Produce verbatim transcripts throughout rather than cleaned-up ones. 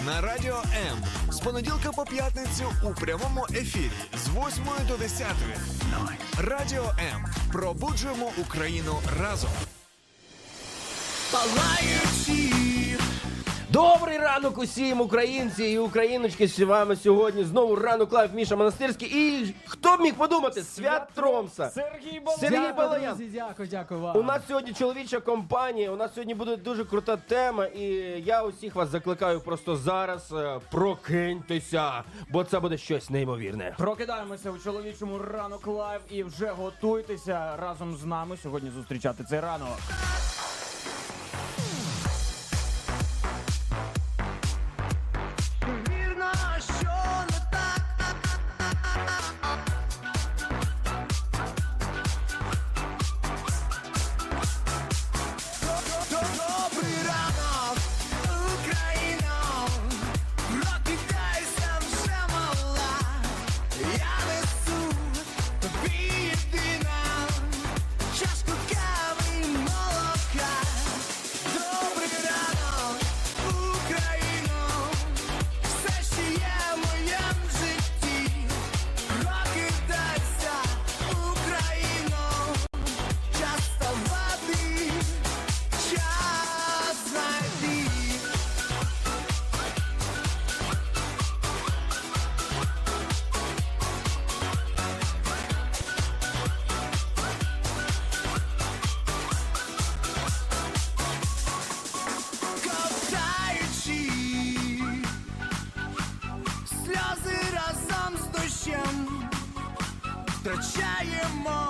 на Радіо М з понеділка по п'ятницю у прямому ефірі з восьмої до десятої. Радіо М. Пробуджуємо Україну разом. Палаючи. Добрий ранок усім, українці і україночки, з вами сьогодні знову ранок лайв, Міша Монастирський і хто б міг подумати, Свят Тромса. Сергій Балаян. Сергій Балаян. Друзі, дякую, дякую вам. У нас сьогодні чоловіча компанія, у нас сьогодні буде дуже крута тема, і я усіх вас закликаю просто зараз е, прокиньтеся, бо це буде щось неймовірне. Прокидаємося у чоловічому ранок лайв і вже готуйтеся разом з нами сьогодні зустрічати цей ранок. Втрачаємо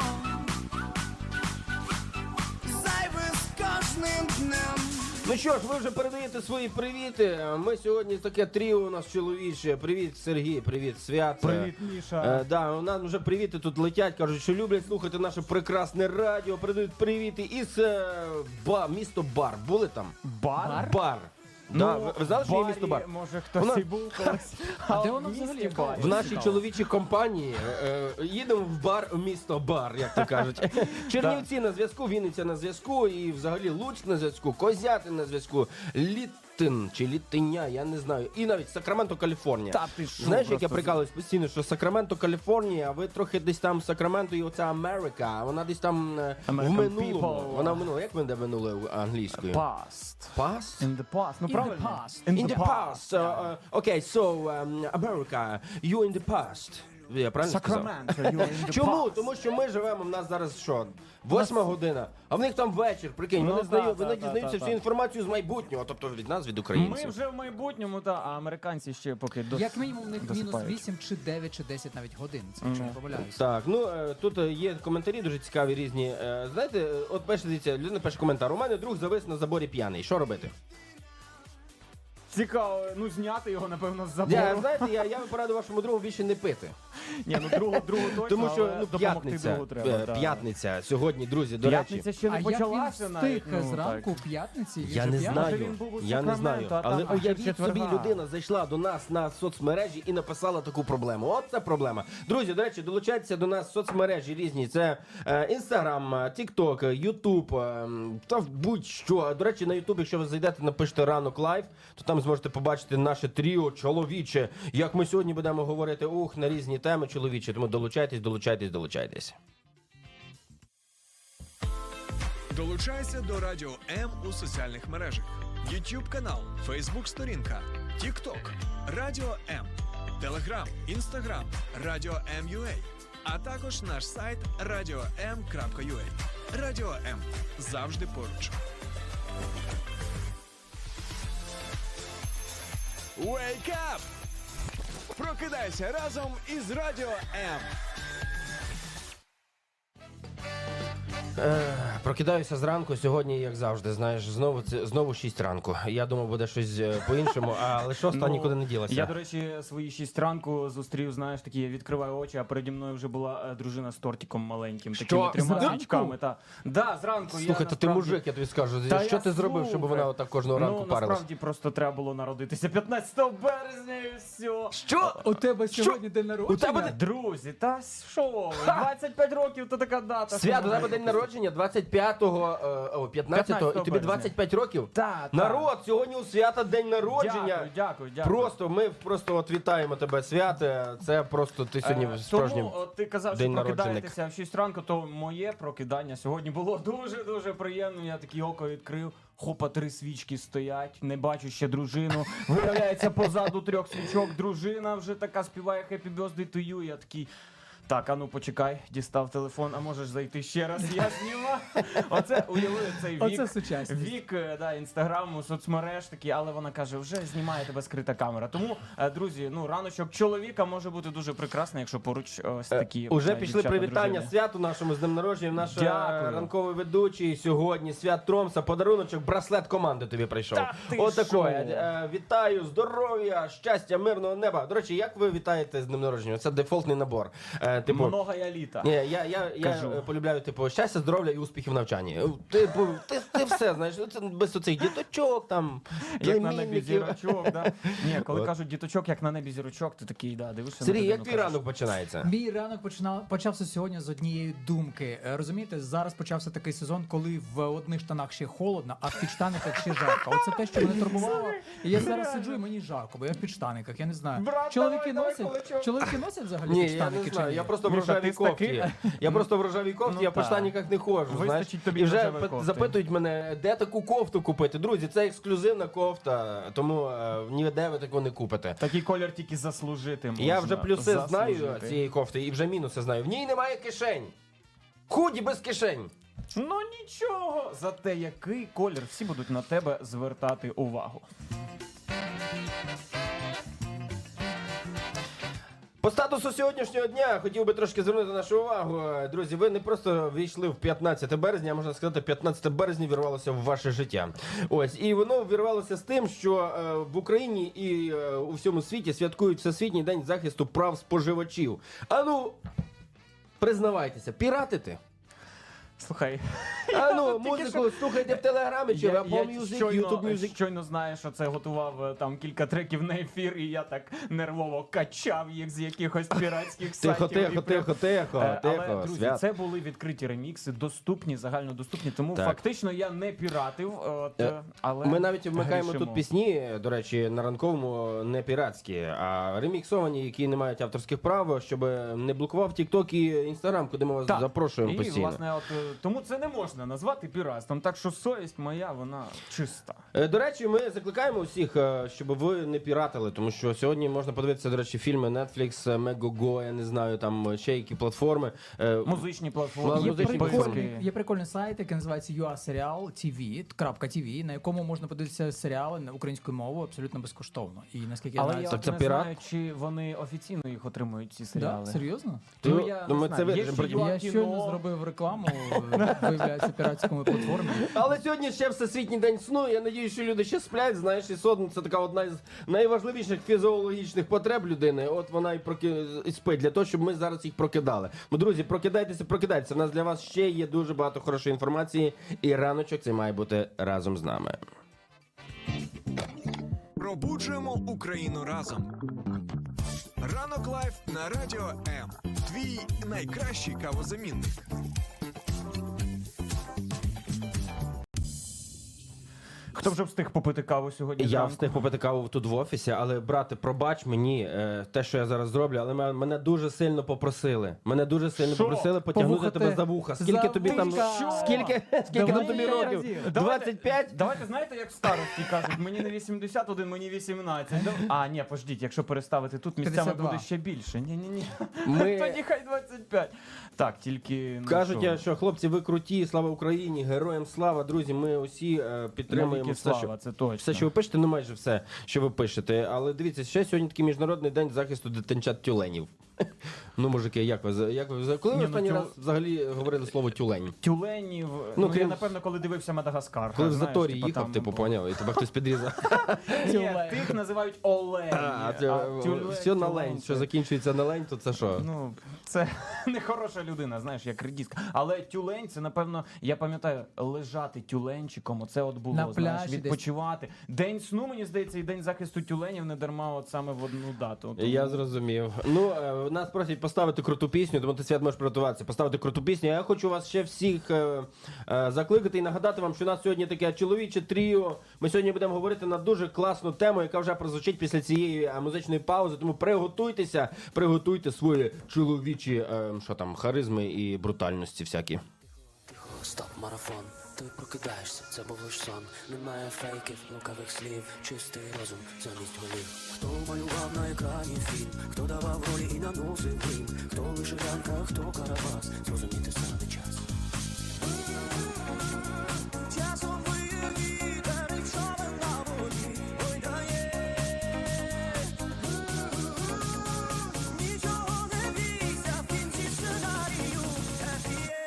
зайве з кожним днем. Ну що ж, ви вже передаєте свої привіти. Ми сьогодні таке тріо у нас чоловіче. Привіт, Сергій, привіт, Свят. Привіт, Міша. Е, да, у нас вже привіти тут летять, кажуть, що люблять слухати наше прекрасне радіо, передають привіти із е, ба, місто Бар. Були там? Бар? Бар. Ну, Да, ви, ви знали, що є місто Бар? Може хтось Вона- і був колись. А де в воно місті взагалі? Бар. В нашій Цікаво. чоловічій компанії е, е, їдемо в бар, в місто Бар, як то кажуть. Чернівці на зв'язку, Вінниця на зв'язку і взагалі Луцьк на зв'язку, Козятин на зв'язку, Літин чи Літиня, я не знаю. І навіть Сакраменто, Каліфорнія. Та ти що, Знаєш, як просто я прикалуюсь постійно, що Сакраменто, Каліфорнія, а ви трохи десь там Сакраменто і оця Америка, а вона десь там е, в American минулому. people. Вона в минулому. Як мене минуле англійською? Past. Past? In the past. Ну In the правильно. past. In the past. Uh, uh, okay, so um, America, you in the past. Я правильно сказав? Sacramento, you're in the Чому? past. Тому що ми живемо, в нас зараз що? Восьма година, а в них там вечір, прикинь, Ну, вони, та, знаю, та, вони та, дізнаються та, всю та. інформацію з майбутнього, тобто від нас, від Ми українців. вже в майбутньому, та, а американці ще поки дос... Як мінімум у них мінус досипають. вісім чи дев'ять чи десять навіть годин, це якщо не помиляюся. Так, ну е, тут е, є коментарі дуже цікаві різні. Е, Знаєте, е, от перше, дивіться, людина пише коментар. У мене друг завис на заборі п'яний. Що робити? Цікаво, ну зняти його, напевно, з забору. Я, знаєте, я, я би порадив вашому другу більше не пити. Ні, ну другу, другу точно, Тому що але ну, допомогти п'ятниця, другу треба. е, да. п'ятниця сьогодні, друзі, до речі. П'ятниця ще не А як він почалася навіть. встиг ну, зранку так. в п'ятниці? Він Я же не п'яний? знаю, він був у я не знаю, Сакраменто, а але там аж уявіть собі, четверга. людина зайшла до нас на соцмережі і написала таку проблему. От це проблема. Друзі, до речі, долучайтеся до нас в соцмережі різні. Це Інстаграм, Тікток, Ютуб, та будь-що. До речі, на Ютуб, якщо ви зайдете, напишете ранок лайв, то там зможете побачити наше тріо чоловіче. Як ми сьогодні будемо говорити, ух, на різні теми чоловічі. Тому долучайтесь, долучайтесь, долучайтесь. Долучайся до Радіо М у соціальних мережах. YouTube канал, Facebook сторінка, TikTok, Радіо М, Telegram, Instagram, Радіо М.ua, а також наш сайт радіо ем крапка ю а. Радіо М. Завжди поруч. Wake up! Прокидайся разом із Радіо М. Е, Прокидаюся зранку сьогодні, як завжди, знаєш, знову це знову шість ранку. Я думав, буде щось е, по-іншому, але шоста нікуди не ділася. Я, до речі, свої шість ранку зустрів, знаєш, такі, я відкриваю очі, а переді мною вже була е, дружина з тортиком маленьким, такими трьома Зранку? свічками. Та. Да, зранку. Слухай, я, то ти насправді... мужик, я тобі скажу. Та що я ти зробив, щоб слухай. вона отак кожного ранку ну, парилась? насправді просто треба було народитися п'ятнадцятого березня і все. Що? У тебе сьогодні день У народження? тебе Друзі, та що ви, двадцять п'ять років, то така дата. Свято, що у тебе ви день робите? народження двадцять п'ятого, е, о, п'ятнадцятого, і тобі березня. двадцять п'ять років? Та, та. Народ, сьогодні у свята день народження. Дякую, дякую, дякую. Просто, ми просто от вітаємо тебе, святе. Це просто ти сьогодні Е, справжній Тому от ти казав, що день прокидаєтеся в шість ранку, то моє прокидання сьогодні було дуже-дуже приємно. Я такі око відкрив, хопа, три свічки стоять, не бачу ще дружину. Виявляється, позаду трьох свічок дружина вже така співає Happy Birthday to you. Я такий... Так, а ну почекай, дістав телефон, а можеш зайти ще раз, я знімав. Оце уявили цей вік. Оце сучасність. Вік, да, інстаграму, соцмереж такі, але вона каже, вже знімає тебе скрита камера. Тому, е, друзі, ну раночок чоловіка може бути дуже прекрасний, якщо поруч ось такі. Уже е, пішли дівчата, привітання дружини. святу нашому з днем народження. Наш е, Дякую. ранковий ведучий сьогодні, Свят Тромса, подаруночок, браслет команди тобі прийшов. Та ти Отакої. що? Е, Вітаю, здоров'я, щастя, мирного неба. До речі, як ви вітаєте з днем народження? Це дефолтний набор. Е, Типу, Много я літа. ні, я, я, я Кажу. е, полюбляю, типу, щастя, здоров'я і успіхів в навчанні. Типу, ти, ти все, знаєш, це без оцих діточок, там, Як на небі племінників. зірочок, да. Ні, коли От. кажуть діточок, як на небі зірочок, ти такий, да, дивишся Сергій, на як людину, твій кажеш, ранок починається? Мій ранок починав почався сьогодні з однієї думки. Е, Розумієте, зараз почався такий сезон, коли в одних штанах ще холодно, а в підштаниках ще жарко. Оце те, що мене турбувало. І я зараз сиджу і мені жарко, бо я в підштаниках, я не знаю. Брат, Чоловіки давай, давай, носять, кулачок. чоловіки носять взагалі Ні, я підштаники не чи знаю, ні? я просто в Міша, рожевій ти з таких? кофті. Я просто в рожевій кофті, Ну, я по так. штаніках не ходжу, знаєш. Вистачить тобі І вже рожевої пи- кофти. запитують мене, де таку кофту купити. Друзі, це ексклюзивна кофта, тому е, ніде ви таку не купите. Такий колір тільки заслужити можна. Я вже плюси знаю Заслужити. цієї кофти і вже мінуси знаю. В ній немає кишень. Худі без кишень. Ну нічого, зате який колір, всі будуть на тебе звертати увагу. По статусу сьогоднішнього дня хотів би трошки звернути нашу увагу. Друзі, ви не просто війшли в п'ятнадцяте березня, а можна сказати, п'ятнадцяте березня вірвалося в ваше життя. Ось, і воно вірвалося з тим, що е, в Україні і е, у всьому світі святкують Всесвітній день захисту прав споживачів. А ну, признавайтеся, піратите? Слухай, А ну, Тільки музику слухайте в Телеграмі чи в я, Apple я Music, щойно, YouTube Music. щойно знаю, що це готував е, там кілька треків на ефір, і я так нервово качав їх з якихось піратських Тихо, сайтів. і тихо, прям- тихо, тихо, Е, Але, тихо, друзі, свят. це були відкриті ремікси, доступні, загальнодоступні, тому Так. фактично я не піратив, от, Е, е, але Ми навіть вмикаємо грішимо. тут пісні, до речі, на ранковому не піратські, а реміксовані, які не мають авторських прав, щоб не блокував TikTok і Instagram, куди ми вас Так. запрошуємо І, постійно. власне, от, е, тому це не можна назвати піратством, так що совість моя, вона чиста. Е, До речі, ми закликаємо усіх, е, щоб ви не піратили, тому що сьогодні можна подивитися, до речі, фільми Netflix, Megogo, я не знаю, там ще які платформи. Е, Музичні платформи, Є Є музичні прикольний, підписки. є прикольний сайт, який називається ю а серіал точка ті ві, крапка ті ві, на якому можна подивитися серіали на українською мовою абсолютно безкоштовно. І наскільки я Але знаю, я Так от це не пірат? знаю, чи вони офіційно їх отримують, ці да? серіали. Серйозно? Ну, Ну, я ну, не ми знаю. це Є вирішимо ще потім. Юа Я кіно. щойно зробив рекламу, виявляється, піратському платформі. Але сьогодні ще Всесвітній день сну. Я надію, що люди ще сплять. Знаєш, і сон це така одна з найважливіших фізіологічних потреб людини. От вона і проки... і спить для того, щоб ми зараз їх прокидали. Ну, друзі, прокидайтеся, прокидайтеся. У нас для вас ще є дуже багато хорошої інформації, і раночок це має бути разом з нами. Пробуджуємо Україну разом. Ранок лайф на радіо М. Твій найкращий кавозамінник. Хто вже встиг попити каву сьогодні? Я зранку? встиг попити каву тут в офісі, але, брате, пробач мені е, те, що я зараз зроблю, але ме- мене дуже сильно попросили. Мене дуже сильно Що? попросили потягнути Повухати тебе за вуха. Скільки за тобі там вуха? скільки, скільки Давай там тобі п'ять років? разів. двадцять п'ять? Давайте, знаєте, як в старості кажуть, мені не вісімдесят один, мені вісімнадцять. Дав- А, ні, пождіть, якщо переставити тут, місцями п'ятдесят два. буде ще більше. Ні-ні-ні. Ми- Тоді хай двадцять п'ять. Так, тільки... ну, Кажуть, що? я, що хлопці, ви круті, слава Україні, героям слава, друзі. Ми усі е, підтримуємо Навіки все, слава, що це точно. все, що ви пишете, ну майже все, що ви пишете. Але дивіться, ще сьогодні такий міжнародний день захисту дитинчат тюленів. Ну, мужики, як ви за- як ви за- коли ви Ні, ну, останній тю- раз взагалі говорили слово тюлень? Тюленів, ну, Ну, я крім- напевно, коли дивився Мадагаскар. Коли в знаєш, заторі типу, їхав, там типу, не було. поняв, і тебе хтось підрізав. Ні, Тюлень. тих називають олені. А, це, тюле- все на тюлень лень, це- що закінчується на лень, то це що? Ну, це не хороша людина, знаєш, як редіска. Але тюлень, це, напевно, я пам'ятаю, лежати тюленчиком, оце от було, На знаєш, пляжі десь. відпочивати. День сну, мені здається, і день захисту тюленів не дарма от саме в одну дату. Тому- Я зрозумів. Ну, е, нас просять поставити круту пісню, тому ти, Свят, можеш приготуватися, поставити круту пісню. Я хочу вас ще всіх е, е, закликати і нагадати вам, що у нас сьогодні таке чоловіче тріо. Ми сьогодні будемо говорити на дуже класну тему, яка вже прозвучить після цієї е, музичної паузи. Тому приготуйтеся, приготуйте свої чоловічі е, що там, харизми і брутальності всякі. Стоп, марафон, ти прокидаєшся, це був лиш сон. Немає фейків, лукавих слів, чистий розум замість голів. Хто малював на екрані фільм, хто давав ролі і наносив грім, хто вишиванка, хто карабас, зрозуміти саме час. Часом вияві, та річовим на воді, ой дає. Нічого не бійся, в кінці сценарію happy end.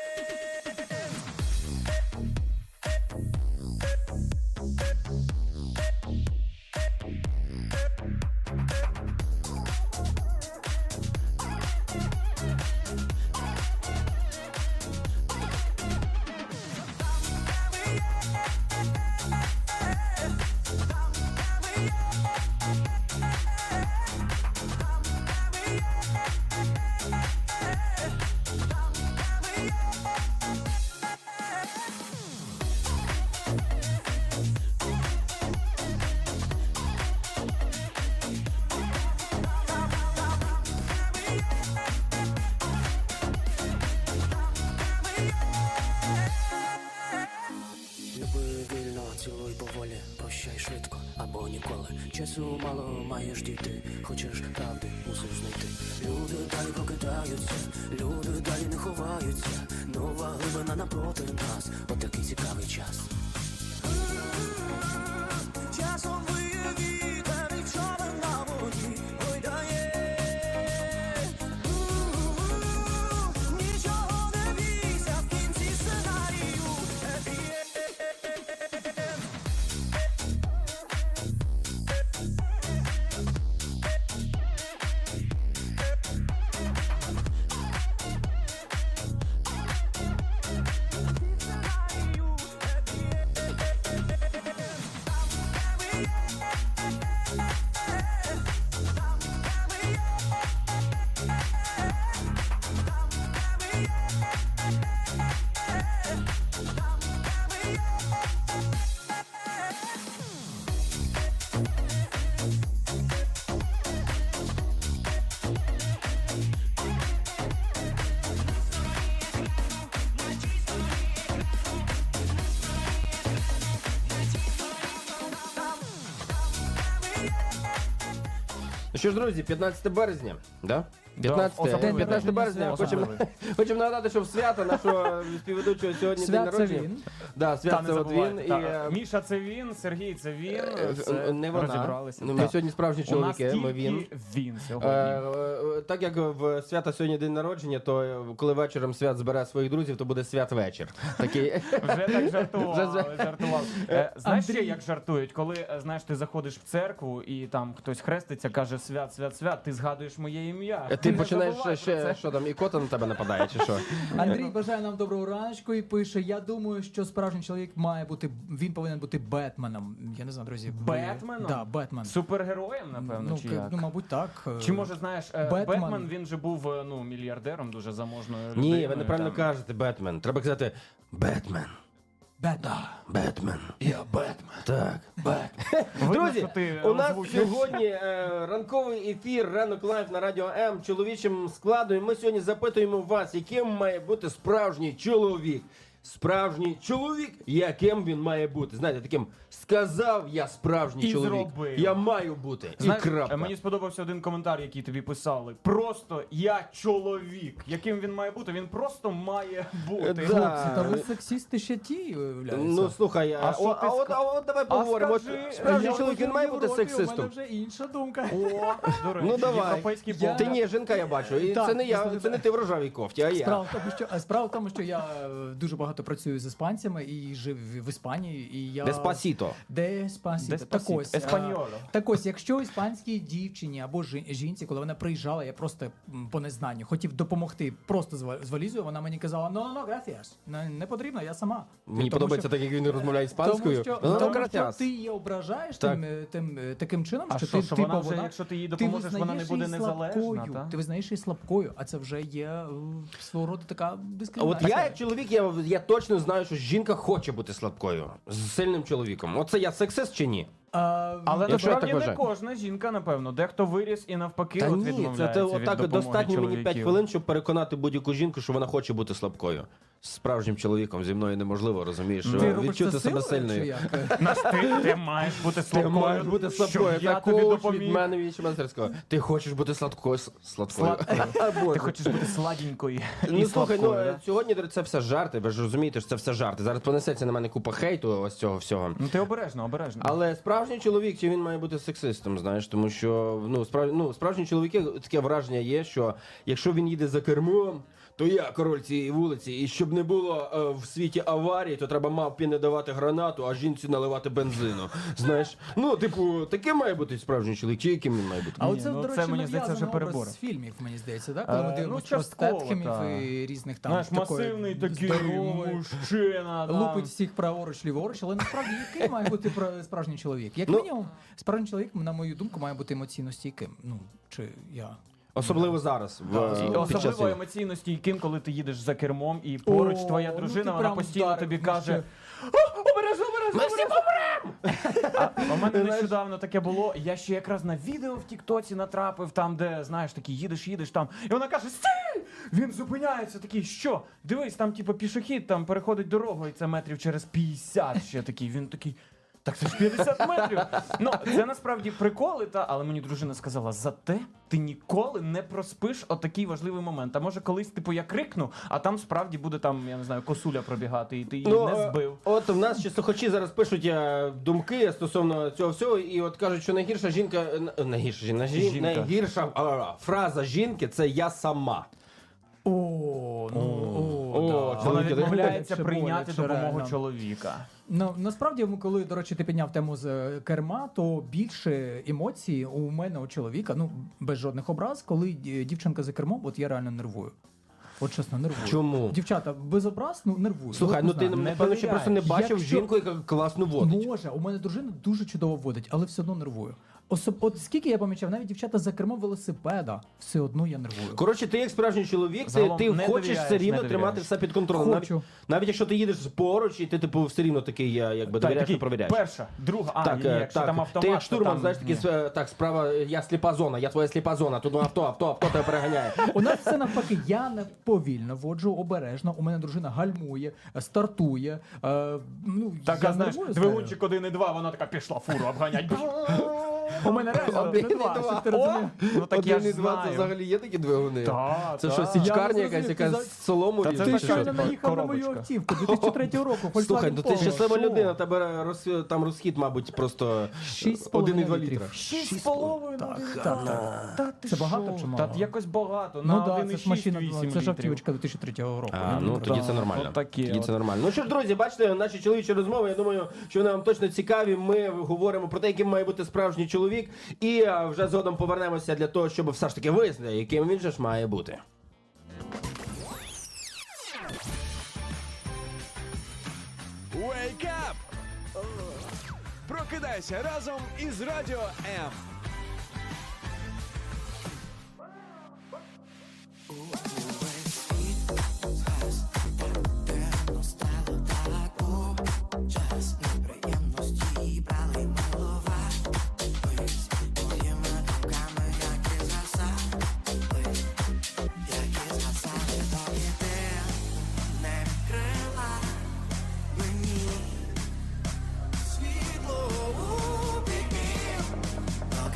Люби вільно, цілуй поволі, прощай швидко або ніколи. Часу мало маєш дійти, хочеш правди, мусиш знайти. Люди далі прокидаються, люди далі не ховаються. Нова глибина напроти нас, отакий цікавий час. Часом вияві, та нічого на воді, ой дає. Нічого не бійся, в кінці сценарію happy end. Ну що ж, друзі, п'ятнадцяте березня, да? п'ятнадцяте, особливий п'ятнадцяте день. березня. Особливий. Хочемо, хочемо нагадати, що в свята нашого співведучого сьогодні день Свят це народження. він. Да, Та свят не це от він. забувайте. І, та. е, Міша це він, Сергій це він. е, Це не вона. розібралися. Ну, ми Так. сьогодні справжні У нас чоловіки, ми він. тільки він Е, сьогодні. е, Так як в свята сьогодні день народження, то е, коли вечором свят збере своїх друзів, то буде свят-вечір. Такий. Вже так жартували, Вже- жартував. Е, Знаєш ще, Андрій. як жартують? Коли, е, знаєш, ти заходиш в церкву і там хтось хреститься, каже свят, свят, свят, ти згадуєш моє ім'я. Ти Не починаєш забувай ще, про ще це. що там, ікота на тебе нападає, чи що? Андрій бажає нам доброго раночку і пише: я думаю, що справжній чоловік має бути, він повинен бути Бетменом. Я не знаю, друзі. ви- Бетменом? Да, Бетмен. Супергероєм, напевно, ну, чи к- як? ну, мабуть, так. Чи може, знаєш, е, Бетмен. Бетмен, він же був е, ну, мільярдером, дуже заможною людиною. Ні, ви неправильно там. кажете, Бетмен. Треба казати Бетмен. Бетмен. Бетмен. Я Бетмен. Так, Бетмен. Видно, Друзі, що ти у нас озвучуєш. сьогодні е, ранковий ефір «Ранок лайв» на Радіо М чоловічим складом. І ми сьогодні запитуємо вас, яким має бути справжній чоловік. Справжній чоловік, яким він має бути. Знаєте, таким сказав я справжній І чоловік. зробив. Я маю бути. Знаєш, і крапка. е, мені сподобався один коментар, який тобі писали. Просто я чоловік. Яким він має бути? Він просто має бути. Да. Хлопці, та ви сексісти ще ті, виявляється. Ну слухай, а, А що о, ти а, от, ска- а от давай А поговоримо. От скажи, справжній я чоловік, він має бути У мене сексистом. вже інша думка. О, до речі, Ну, давай. європейський Я- погляд. Ти ні, жінка я бачу. І Так, це не я, слухай, це не ти в рожевій кофті, а я. Справа в тому, що а справа в тому, що я е, дуже багато багато працюю з іспанцями і жив в Іспанії. І я... Деспасіто. Деспасіто. Так Деспасіто. ось, Еспаньоло. а, так ось, якщо іспанській дівчині або жін- жінці, коли вона приїжджала, я просто м, по незнанню хотів допомогти просто з ва- з валізою, вона мені казала, no, no, no, gracias. Не, не потрібно, я сама. Мені Тому подобається що- так, як він розмовляє іспанською. Тому що, Ну, тому, gracias. що ти її ображаєш Так. тим, е, тим, е, таким чином, А що що, ти, що типу, вона вже, вона- якщо ти їй ти допоможеш, вона не визнаєш буде її незалежна, слабкою, та? Ти визнаєш її слабкою, а це вже є е, свого роду така А от дискримінація. я, як чоловік, я, я точно знаю, що жінка хоче бути слабкою з сильним чоловіком. Оце я сексист чи ні? А, Але Якщо я насправді так не вважаю. кожна жінка, напевно. Дехто виріс і навпаки Та от ні, це відмовляється те, від отак допомоги достатньо мені п'ять чоловіків. хвилин, щоб переконати будь-яку жінку, що вона хоче бути слабкою. З справжнім чоловіком зі мною неможливо, розумієш? ти Що робиш відчути це себе силою, чи сильною. як? Наш ти, ти маєш бути Ти слабкою, маєш бути слабкою. щоб я Це тобі коуч допоміг. від мене від Чемастерського. Ти хочеш бути сладкою. с- Сладкою. Ти хочеш бути сладенькою і Ну слухай, ну слабкою, е, да? сьогодні це все жарти, ви ж розумієте, що це все жарти. Зараз понесеться на мене купа хейту ось цього всього. Ну ти обережно, обережно. Але справжній чоловік, чи він має бути сексистом, знаєш, тому що ну, справ... ну, справжні чоловіки, таке враження є, що якщо він їде за кермом, то я король цієї вулиці, і щоб не було е, в світі аварії, то треба мавпі не давати гранату, а жінці наливати бензину. Знаєш, ну, типу, таким має бути справжній чоловік, чи яким він має бути? А Ні, оце, ну, до це, речі, мені здається, вже нав'язаний перебори. образ з фільмів, мені здається, да? Коли Е, ми ну, дивимося про частково, Стетхемів та. і різних там Знаєш, такої масивний такий здорової, мужчина. там. лупить всіх праворуч, ліворуч, але насправді який має бути про- справжній чоловік? Як Ну- мінімум, справжній чоловік, на мою думку, має бути емоційно стійким. Ну, чи я... Особливо зараз, в, І е, під час особливо війни. емоційно стійким, коли ти їдеш за кермом і поруч О, твоя ну дружина, ти вона прям постійно вдарив, тобі ну, каже: «О, обережно, обережно, Ми всі обережно!» А у мене нещодавно таке було. Я ще якраз на відео в Тіктоці натрапив, там, де, знаєш, такий їдеш, їдеш там. І вона каже: «Стій!» Він зупиняється, такий, що? Дивись, там, типу, пішохід там переходить дорогу, і це метрів через п'ятдесят ще такий. Він такий. Так це ж п'ятдесят метрів. Ну, це насправді приколи, та, але мені дружина сказала: зате ти ніколи не проспиш отакий важливий момент. А може колись, типу, я крикну, а там справді буде там, я не знаю, косуля пробігати, і ти її Ну, не е, збив. От в нас ще слухачі зараз пишуть е, думки стосовно цього всього, і от кажуть, що найгірша жінка, е, найгірша жінка, жін- Жінка. найгірша а, фраза жінки це я сама. О, ну, о, О, да. це Вона Чоловіки, відмовляється боляче, прийняти боляче, допомогу реально. чоловіка. Ну, насправді, коли, до речі, ти підняв тему з е, керма, то більше емоцій у мене, у чоловіка, ну, без жодних образ, коли е, дівчинка за кермом, от я реально нервую. От чесно, нервую. Чому? Дівчата, без образ, ну, нервую. Слухай, От ну не ти знаю. напевно ще просто не бачив Якщо- жінку, яка класно водить. Може, у мене дружина дуже чудово водить, але все одно нервую. Особ... От скільки я помічав, навіть дівчата за кермом велосипеда, все одно я нервую. Коротше, ти як справжній чоловік, ти, Загалом ти не хочеш довіряєш, все рівно не тримати довіряєш. все під контролем. Навіть, Хочу. навіть якщо ти їдеш поруч, і ти типу все рівно такий, я, якби Так, довіряєш, такий, не провіряєш. перша, друга, а, Так, ні, е, якщо так. там автомат, ти як то штурман, там, знаєш, такі ні. с- так, справа, я сліпа зона, я твоя сліпа зона, тут авто, авто, авто тебе переганяє. У нас все навпаки, я не повільно воджу, обережно. У мене дружина гальмує, стартує. Е, ну, Так, я а знаєш, нервую з двигунчик один і два, вона така пішла фуру обганять. У мене реально Один не і два, два. щоб ти розумів. Ну так я Один ж і два, це знаю. взагалі є такі двигуни? Та, Це та. що, січкарня Я якась, не яка зрозумів, з солому Та ріже, це Ти чи така щойно що? наїхав на мою коробочка. автівку дві тисячі третього року. Volkswagen Слухай, ну ти Polo. щаслива Що? людина, тебе роз, там розхід, мабуть, просто Шість з половиною один і два літрів. літра. Шість з половиною. Так, так. Та ти Це багато що? чи мало? Та якось багато. Ну На так, один це і ж машина, шість, вісім це ж літрів. автівочка дві тисячі третього року. А, ну тоді це нормально. от таке Тоді от. це нормально. Ну що ж, друзі, бачите, наші чоловічі розмови, я думаю, що вони вам точно цікаві. Ми говоримо про те, яким має бути справжній чоловік, і а, вже згодом повернемося для того, щоб все ж таки вияснити, яким він же ж має бути. Wake up! Прокидайся разом із Радіо М. Світло у бік,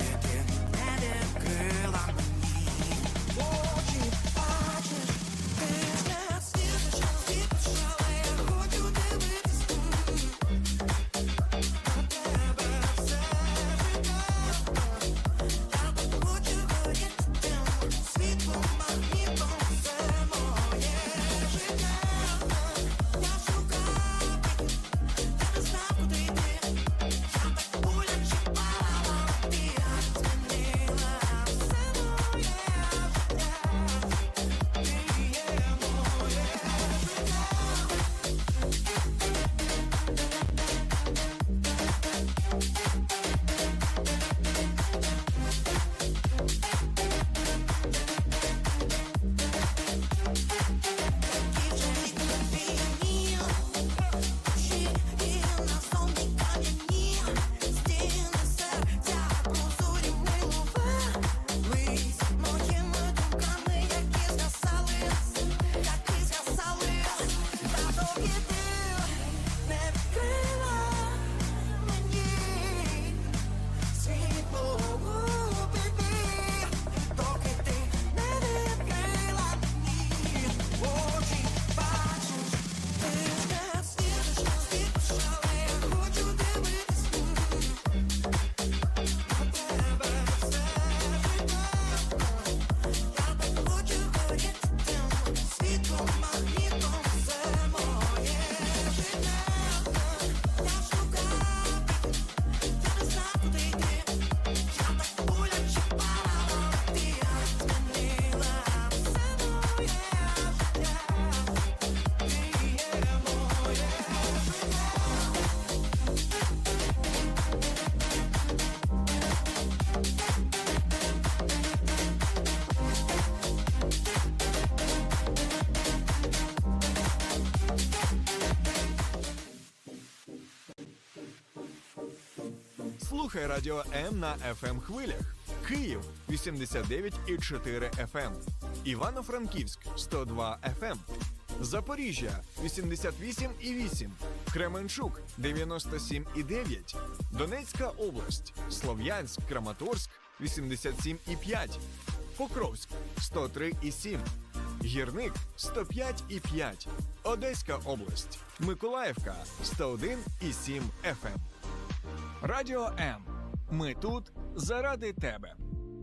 Слухай Радіо М на еф ем хвилях. Київ вісімдесят дев'ять і чотири еф ем. Івано-Франківськ сто два еф ем. Запоріжжя вісімдесят вісім і вісім. Кременчук дев'яносто сім і дев'ять. Донецька область. Слов'янськ, Краматорськ вісімдесят сім і п'ять. Покровськ сто три і сім. Гірник сто п'ять і п'ять. Одеська область. Миколаївка сто один і сім еф ем. Радіо М. Ми тут заради тебе.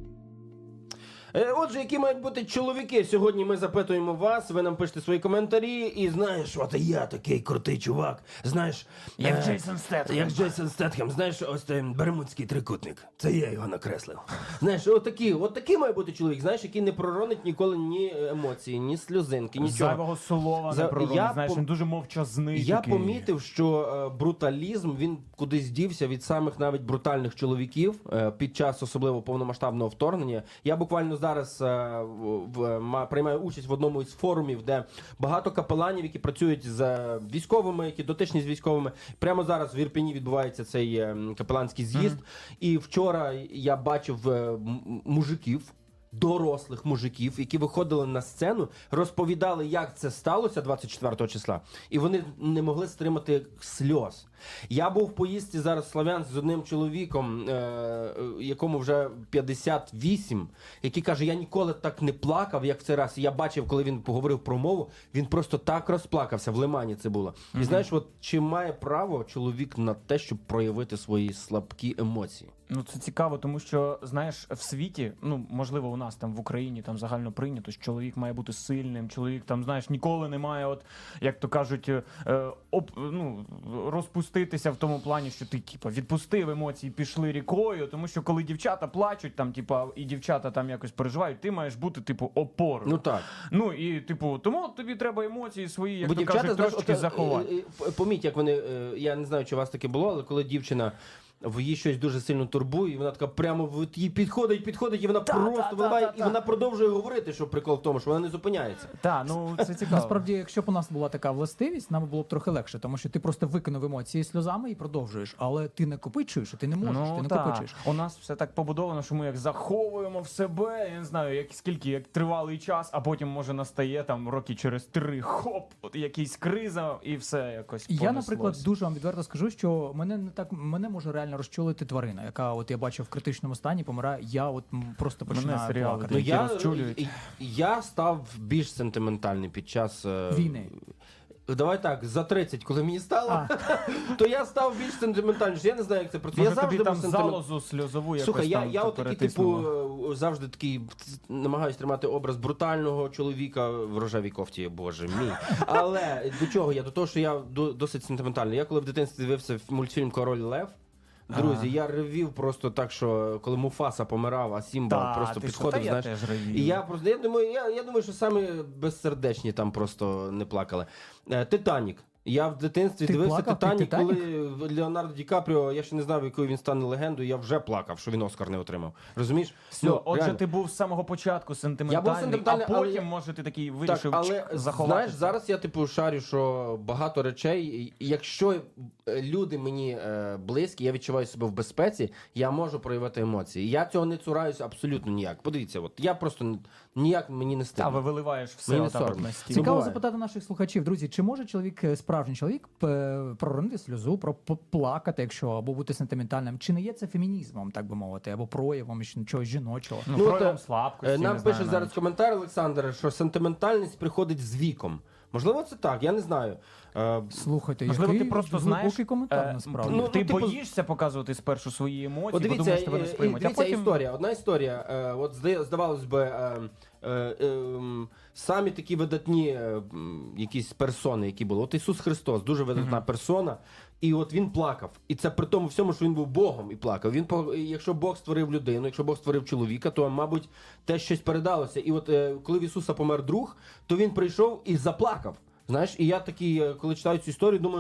Е, Отже, які мають бути чоловіки? Сьогодні ми запитуємо вас, ви нам пишете свої коментарі, і знаєш, от я такий крутий чувак, знаєш... Як е, Джейсон Стетхем. Як Джейсон Стетхем, знаєш, ось той Бермудський трикутник, це я його накреслив. Знаєш, от такий, от такий має бути чоловік, знаєш, який не проронить ніколи ні емоції, ні сльозинки, нічого. Зайвого слова За- не проронить, я знаєш, пом- він дуже мовчазний Я такий. помітив, що е, бруталізм, він кудись дівся від самих навіть брутальних чоловіків е, під час особливо повномасштабного вторгнення. Я буквально зараз е, в, в, ма- приймаю участь в одному із форумів, де багато капеланів, які працюють з е, військовими, які дотичні з військовими. Прямо зараз в Ірпені відбувається цей е, капеланський з'їзд. І вчора я бачив е, м- мужиків, дорослих мужиків, які виходили на сцену, розповідали, як це сталося двадцять четвертого числа, і вони не могли стримати сльоз. Я був в поїздці зараз в Слов'янськ з одним чоловіком, е- якому вже п'ятдесят вісім, який каже, я ніколи так не плакав, як в цей раз. І я бачив, коли він поговорив про мову, він просто так розплакався, в Лимані це було. І знаєш, от чи має право чоловік на те, щоб проявити свої слабкі емоції? Ну, це цікаво, тому що, знаєш, в світі, ну, можливо, у нас там в Україні там загально прийнято, що чоловік має бути сильним, чоловік там, знаєш, ніколи не має, от, як то кажуть, е, оп, ну, розпуститися в тому плані, що ти, типа, відпустив емоції, пішли рікою, тому що коли дівчата плачуть, там, типа, і дівчата там якось переживають, ти маєш бути, типу, опорою. Ну так. Ну, і, типу, тому тобі треба емоції свої, як Бо то дівчата, кажуть, знаєш, трошки от, е, заховати. е, е, поміть, як вони, е, я не знаю, чи у вас таке було, але коли дівчина в її щось дуже сильно турбує, і вона така прямо от їй підходить, підходить, і вона Та, просто та, та, виливає, та, і та. вона продовжує говорити, що прикол в тому, що вона не зупиняється. Так, ну, це цікаво. Насправді, якщо б у нас була така властивість, нам було б трохи легше, тому що ти просто викинув емоції сльозами і продовжуєш, але ти не копичуєш, ти не можеш, ти не та. копичуєш. У нас все так побудовано, що ми як заховуємо в себе, я не знаю, як скільки, як тривалий час, а потім може настає там роки через три, хоп, от якийсь криза і все якось Я, понеслось. наприклад, дуже вам відверто скажу, що мене не так мене може реально розчулити тварина, яка от я бачив в критичному стані, помирає. Я от м, просто Мене починаю серіали плакати. Ну, які я, розчулюють. я став більш сентиментальний під час е, Війни. Давай так, за тридцять, коли мені стало, то я став більш сентиментальніший. Я не знаю, як це працює. Може, Я завжди тобі там був сентимент... залозу сльозову якось Слухай, я, там я от такий, типу, перетиснуло. е, завжди такий намагаюся тримати образ брутального чоловіка в рожевій кофті, боже мій. Але до чого я? До того, що я до- досить сентиментальний. Я коли в дитинстві дивився мультфільм «Король Лев», друзі, Ага. я ревів просто так, що коли Муфаса помирав, а Сімба Та, просто ти що, підходив, та я знаєш. теж ревів. І я просто, я думаю, я, я думаю, що саме безсердечні там просто не плакали. Е, «Титанік». Я в дитинстві Ти дивився плакав під «Титанік», «Титанік»? коли Леонардо Ді Капріо, я ще не знав, якою він стане легендою, я вже плакав, що він Оскар не отримав. Розумієш? Все, Ну, отже, реально. ти був з самого початку сентиментальний, сентиментальний, а але потім, я- може, ти такий Так, вирішив але чик, заховати. знаєш, зараз я типу шарю, що багато речей, і якщо е, люди мені е, близькі, я відчуваю себе в безпеці, я можу проявити емоції. Я цього не цураюся абсолютно ніяк. Подивіться, от я просто н- ніяк мені не Та, стидно. ви виливаєш все Мені не отак от соромно. на стіл. Цікаво. Цікаво буває. запитати наших слухачів, друзі, чи може чоловік, е, справжній чоловік, п- проронити сльозу, про плакати, якщо або бути сентиментальним? Чи не є це фемінізмом, так би мовити, або проявом щ- чогось жіночого? Ну, Ну, проявом от, слабкості, Е, Нам не пише знаю зараз навіть. коментар Олександр, що сентиментальність приходить з віком. Можливо, це так, я не знаю. Е, Слухайте, Можливо, який ти просто глибокий знаєш, коментар, е, насправді. ну, ти типу- боїшся показувати спершу свої емоції, От бо дивіться, думаєш, тебе не е, сприймуть. А дивіться потім історія, одна історія. Е, от зда- здавалось би, е, е, е, м, самі такі видатні е, м, якісь персони, які були. От Ісус Христос, дуже видатна персона, і от він плакав. І це при тому всьому, що він був Богом і плакав. Він, по- якщо Бог створив людину, якщо Бог створив чоловіка, то, мабуть, те щось передалося. І от е, коли в Ісуса помер друг, то він прийшов і заплакав. Знаєш, і я такий, е, коли читаю цю історію, думаю,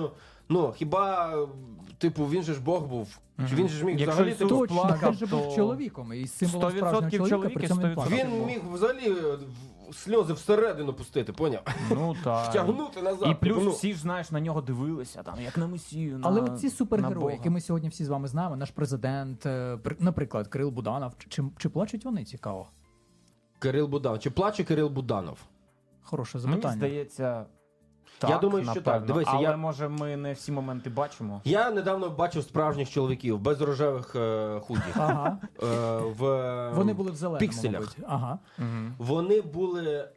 Ну, хіба, типу, він же ж Бог був. Чи він же ж міг Якщо взагалі... Ісус типу, Точно, плакав, він же то був чоловіком, і символом сто справжнього відсотків чоловіка, при цьому він чоловік і плакав. Він міг взагалі в- сльози всередину пустити, поняв? Ну так. Втягнути назад. І плюс типу, ну. всі ж, знаєш, на нього дивилися, там, як на месію, на, Але оці на супергерої, Бога. які ми сьогодні всі з вами знаємо, наш президент, е, при- наприклад, Кирил Буданов, чи, чи плачуть вони, цікаво? Кирил Буданов. Чи плаче Кирил Буданов? Хороше Мені запитання. здається, так, Я думаю, що напевно. так. Дивися, але я- може ми не всі моменти бачимо. Я недавно бачив справжніх чоловіків без рожевих е, худі. Ага. Е, в, Вони були в зеленому, пікселях. мабуть. Ага. Угу. Вони були.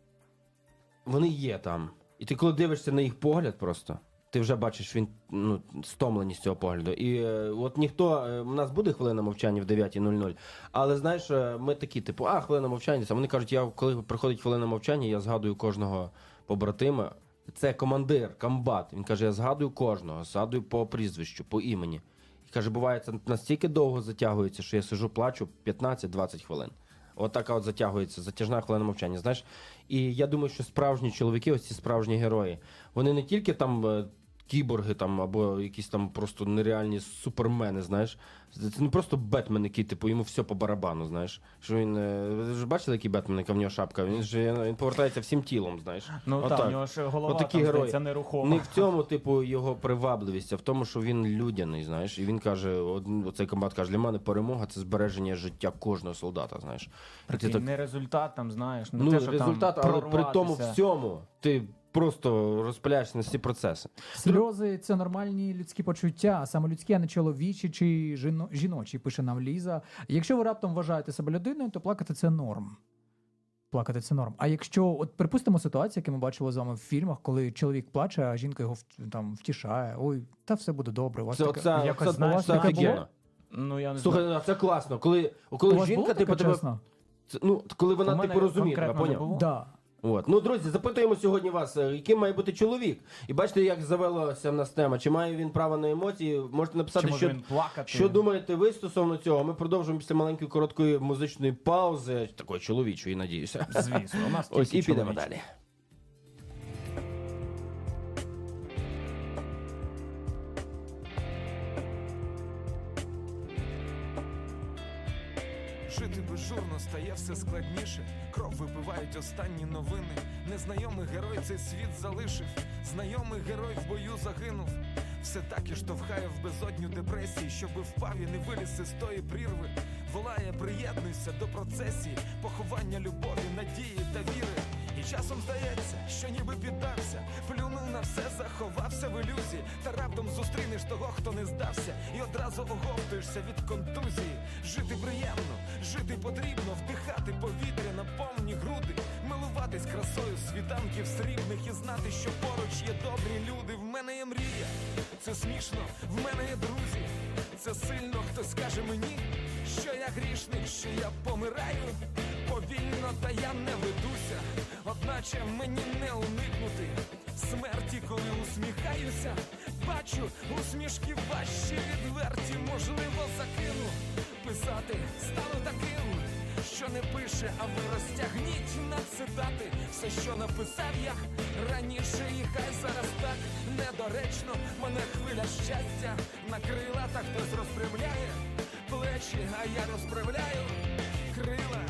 Вони є там. І ти коли дивишся на їх погляд просто, ти вже бачиш він ну, стомленість цього погляду. І е, от ніхто. е, У нас буде хвилина мовчання в дев'ята нуль нуль, але знаєш, е, ми такі, типу, а, хвилина мовчання. А вони кажуть, я коли приходить хвилина мовчання, я згадую кожного побратима. Це командир, комбат. Він каже, я згадую кожного, згадую по прізвищу, по імені. І каже, буває, це настільки довго затягується, що я сижу, плачу п'ятнадцять-двадцять хвилин. От така от затягується, затяжна хвилина мовчання, знаєш. І я думаю, що справжні чоловіки, ось ці справжні герої, вони не тільки там е, кіборги там, або якісь там просто нереальні супермени, знаєш. Це не просто Бетмен, який, типу, йому все по барабану, знаєш. Що він, е, ви ж бачили, який Бетмен, яка в нього шапка? Він же він повертається всім тілом, знаєш. Ну Отак. так, у нього ж голова Отакі там, герої. здається, нерухома. Не в цьому, типу, його привабливість, а в тому, що він людяний, знаєш. І він каже, от, оцей комбат каже, для мене перемога – це збереження життя кожного солдата, знаєш. І ти Такий так, не результат там, знаєш, не ну, те, що результат, там але при тому прорватися. всьому ти просто розпиляєшся на всі процеси. Сльози – це нормальні людські почуття, саме людські, а не чоловічі чи жіно- жіночі, пише нам Ліза. Якщо ви раптом вважаєте себе людиною, то плакати – це норм. Плакати – це норм. А якщо, от припустимо ситуацію, яку ми бачили з вами в фільмах, коли чоловік плаче, а жінка його в- там втішає. Ой, та все буде добре. У вас Це, таке... це, якось, це, знаєш, це таке офігенно. було? Ну, я не Слухай, знаю. ну, це класно. Коли, У коли вас жінка, було типу, таке, тебе... чесно? Це, ну, коли У вона, мене типу, розуміє тебе, конкретно не поняв? було. Да. От. Ну, друзі, запитуємо сьогодні вас, е, яким має бути чоловік. І бачите, як завелося в нас тема. Чи має він право на емоції? Можете написати, Чи може що, він плакати? що думаєте ви стосовно цього. Ми продовжуємо після маленької короткої музичної паузи, такої чоловічої, надіюся. Звісно, у нас Ось тільки і підемо чоловічі. далі. Жити безжурно стає все складніше. Кров випивають останні новини. Незнайомий герой цей світ залишив. Знайомий герой в бою загинув. Все так і штовхає в безодню депресії, щоби впав і не виліз із тої прірви. Волає, приєднуйся до процесії, поховання любові, надії та віри. І часом здається, що ніби піддався, плюнув на все, заховався в ілюзії. Та раптом зустрінеш того, хто не здався, і одразу оговтуєшся від контузії. Жити приємно, жити потрібно, вдихати повітря на повні груди, милуватись красою світанків срібних і знати, що поруч є добрі люди. В мене є мрія, це смішно, в мене є друзі. Це сильно, хтось скаже мені, що я грішник, що я помираю повільно, та я не ведуся. Одначе мені не уникнути смерті, коли усміхаюся. Бачу, усмішки важчі, відверті, можливо, закину. Писати стану таким, що не пише, а ви розтягніть на цитати все, що написав я раніше, і хай зараз так недоречно мене хвиля щастя накрила, та хтось розпрямляє плечі, а я розправляю крила.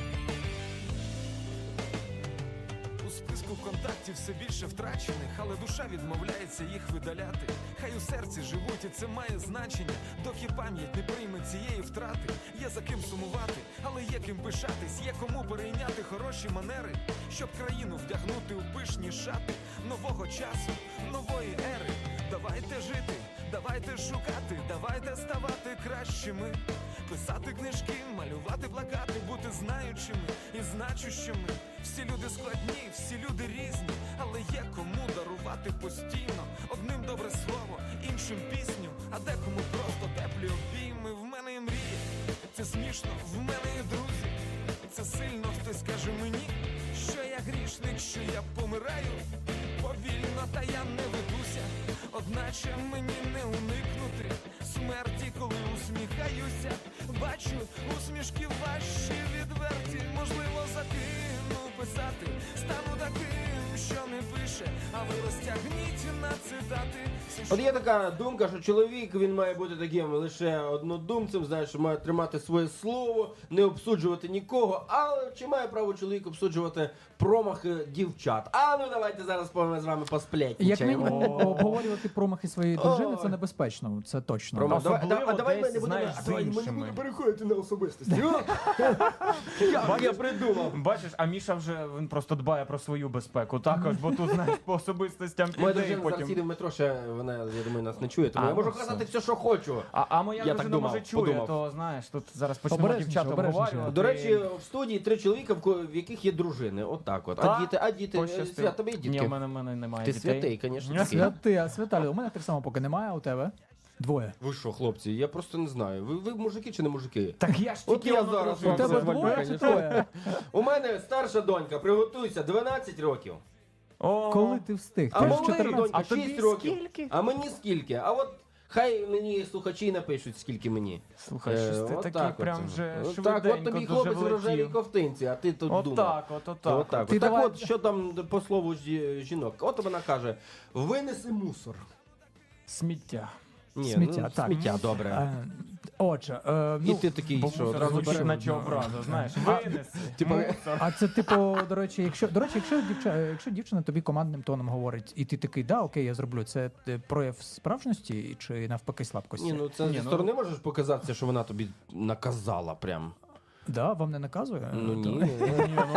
У списку контактів все більше втрачених, але душа відмовляється їх видаляти. Хай у серці живуть, і це має значення, доки пам'ять не прийме цієї втрати. Є за ким сумувати, але є ким пишатись, є кому перейняти хороші манери, щоб країну вдягнути у пишні шати нового часу, нової ери. Давайте жити, давайте шукати, давайте ставати кращими, писати книжки, малювати плакати, бути знаючими і значущими. Всі люди складні, всі люди різні, але є кому дарувати постійно. Одним добре слово, іншим пісню, а декому просто теплі обійми. В мене є мрія, це смішно, в мене є друзі. Це сильно, хтось каже мені, що я грішник, що я помираю повільно, та я не ведуся. Одначе мені не уникнути смерті, коли усміхаюся. Бачу, усмішки важчі, відверті, можливо, закину писати. Стану таким, що не пише, а ви розтягніть на цитати. Все, От є така думка, що чоловік, він має бути таким лише однодумцем, знаєш, що має тримати своє слово, не обсуджувати нікого, але чи має право чоловік обсуджувати промахи дівчат? А ну давайте зараз ми з вами Як посплетнічаємо. мінімум, обговорювати промахи своєї дружини Ой. це небезпечно, це точно. Промах. Давай, Особливо да- а давай ми десь, не будемо, знаєш, а з давай ми не іншими. будемо переходити на особистості. О! Як я придумав. Бачиш, а Міша вже він просто дбає про свою безпеку також, бо тут, знаєш, по особистостям Моя піде і дружина зараз потім. їде в метро, ще вона, я думаю, нас не чує, тому А, я можу ну, казати все. все, що хочу. А, а моя Я дружина так думав, може чує, подумав. то знаєш, тут зараз почнемо Обережніше, дівчата обережніше. обговорювати. До речі, в студії три чоловіка, в ко- в яких є дружини. Отак от. А Так, діти, а діти, пощастило. Свят, тобі є Ні, дітки? у мене, в мене немає Ти дітей. святий, звісно, Ні. такий. Святий, а Святалі, у мене так само поки немає, а у тебе? Двоє. Ви що, хлопці, я просто не знаю. Ви, ви мужики чи не мужики? Так я ж От тільки я одну зараз У дружину вам тебе розвалю, двоє чи конечно. троє? У мене старша донька, приготуйся, дванадцять років. О, Коли ти встиг? А Ти ж малий чотирнадцять. донька А тобі шість років. скільки? А мені скільки? А от хай мені слухачі напишуть, скільки мені. Слухай, Е, щось ти от такий так прям от. вже От швиденько так, от тобі дуже хлопець в рожевій влетів. ковтинці, а ти тут От думав. так, от, от так. От так. Ти От так давай- от, що там по слову жі- жінок. От вона каже, винеси мусор. Сміття. Ні, Сміття, ну, так. сміття, добре. Е, Отже, е, І ну, ти такий, Бо що мусор одразу звучить бере- наче образа, знаєш. Винеси. Типа, мусор. а це типу, до речі, якщо до речі, якщо дівча, якщо дівчина тобі командним тоном говорить, і ти такий, да, окей, я зроблю, це е, прояв справжності чи навпаки слабкості? Ні, ну це Ні, зі ну- сторони можеш показатися, що вона тобі наказала прям. Да, вам не наказує? Ну ні. Ні, ну,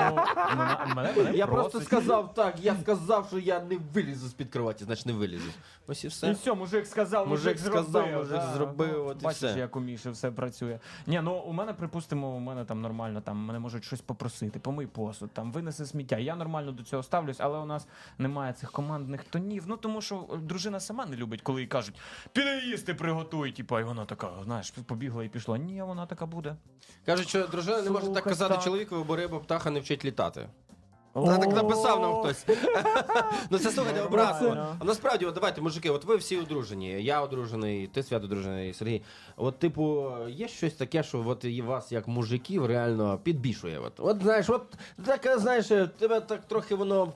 мене- мене- мене Я просто просить. сказав так, я сказав, що я не вилізу з-під кроваті, значить не вилізу. Ось і І все. все, мужик сказав, Мужик мужик, сказав, зробив. мужик да. зробив, Ну, от і бачиш, все. як у Міші все працює. Ні, ну у мене, припустимо, у мене там нормально, там мене можуть щось попросити, помий посуд, там винеси сміття. Я нормально до цього ставлюсь, але у нас немає цих командних тонів. Ну тому що дружина сама не любить, коли їй кажуть, піди їсти, приготуй. Типа, і вона така, знаєш, побігла і пішла. Ні, вона така буде. Кажуть, що дружина не може так Слухай, казати так. чоловікові, бо риба птаха не вчить літати. Вона так написав нам хтось. Ну це слухайте образно. Нормально. А насправді, от давайте, мужики, от ви всі одружені. Я одружений, ти Свят одружений, Сергій. От, типу, є щось таке, що от і вас, як мужиків, реально підбішує. От, от знаєш, от так, знаєш, тебе так трохи воно.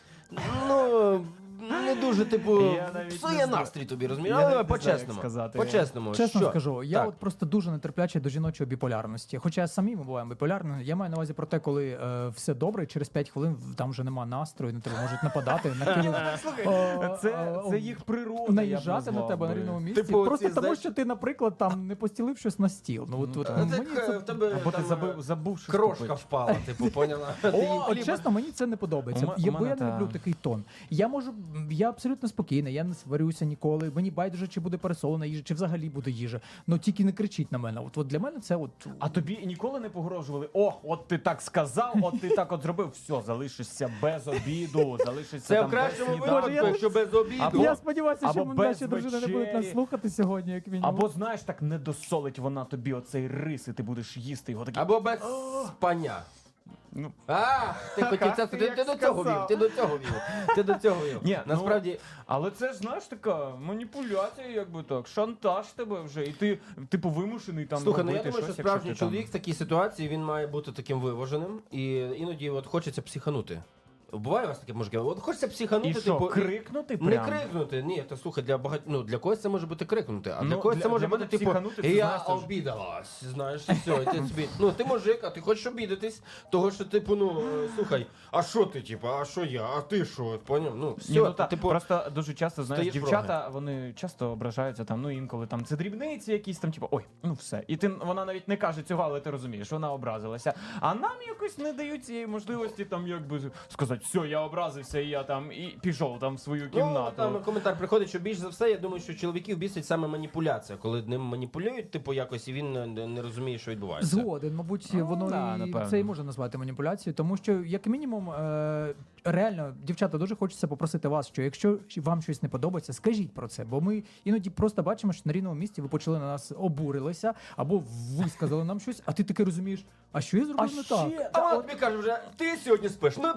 Ну. Не дуже, типу, Я навіть не псує знаю. настрій тобі, розумієш? Я Але навіть не знаю, як по-чесному. сказати. По-чесному. Чесно що? скажу, я Так. от просто дуже нетерплячий до жіночої біполярності. Хоча самі ми буваємо біполярними. Я маю на увазі про те, коли е, все добре, і через п'ять хвилин там вже нема настрою, на тебе можуть нападати, накинути. О, Це, о, це їх природа. я б наїжджати на назвав тебе на би. рівному місці. Типу, Просто ці, тому, знаєш- що ти, наприклад, там не постілив щось на стіл. Ну, от, от, Та мені так, це... в тебе Або ти там, забив, забув щось крошка купити. впала, типу, поняла? Ти їм О, от хліба- чесно, мені це не подобається. У ме- Я, у бо мене я не та- люблю такий тон. Я можу, я абсолютно спокійний, я не сварюся ніколи. Мені байдуже, чи буде пересолена їжа, чи взагалі буде їжа. Ну тільки не кричіть на мене. От, от для мене це от. А тобі ніколи не погрожували? О, от ти так сказав, от ти так от зробив. Все, залишишся без обіду, залишишся Це там в без кращому сніданку. випадку, якщо без обіду. Або- Я сподіваюся, що або мене без наші дружини не будуть нас вечері. слухати сьогодні, як мінімум. Або знаєш, так не досолить вона тобі оцей рис, і ти будеш їсти його такий. Або без спання. Ну, А, ти хотів це, ти, ти до цього вів, ти до цього вів, ти до цього вів. Ні, ну, Насправді, але це ж знаєш така маніпуляція, якби так, шантаж тебе вже, і ти типу вимушений там слухай, ну я робити думаю, що щось, справжній якщо ти чоловік в такій ситуації, він має бути таким виваженим, і іноді от хочеться психанути. Буває у вас таке, мужики? От хочеться психанути, там... І що, типу, крикнути не прям? крикнути, ні, то слухай, для багать... ну, для когось це може бути крикнути, а для Ну, когось для- це може для бути мене типу, психанути, це, я знаєш, це ж- обідалась, знаєш, і все, і ти собі, ну ти мужик, а ти хочеш обідатись, того що, типу, ну, е, слухай, а що ти, типу, а що я, а ти що, поняв? Ну, все, Ні, ну, та, типу, просто дуже часто, знаєш, стоїш дівчата, вони часто ображаються там, ну інколи там це дрібниці якісь там, типу, ой, ну все. І ти вона навіть не каже цього, але ти розумієш, вона образилася. А нам якось не дають цієї можливості там якби сказати, все, я образився, і я там і пішов там в свою кімнату. Ну, там коментар приходить, що більш за все, я думаю, що чоловіків бісить саме маніпуляція, коли ним маніпулюють, типу, якось, і він не, не розуміє, що відбувається. Згоден, мабуть, Ну, воно да, і напевно. це і можна назвати маніпуляцією, тому що, як мінімум, е, реально, дівчата, дуже хочеться попросити вас, що якщо вам щось не подобається, скажіть про це, бо ми іноді просто бачимо, що на рівному місці ви почали на нас обурилися, або ви сказали нам щось, а ти таки розумієш, а що я зробив не так? А вона тобі каже вже, ти сьогодні спиш на дивані,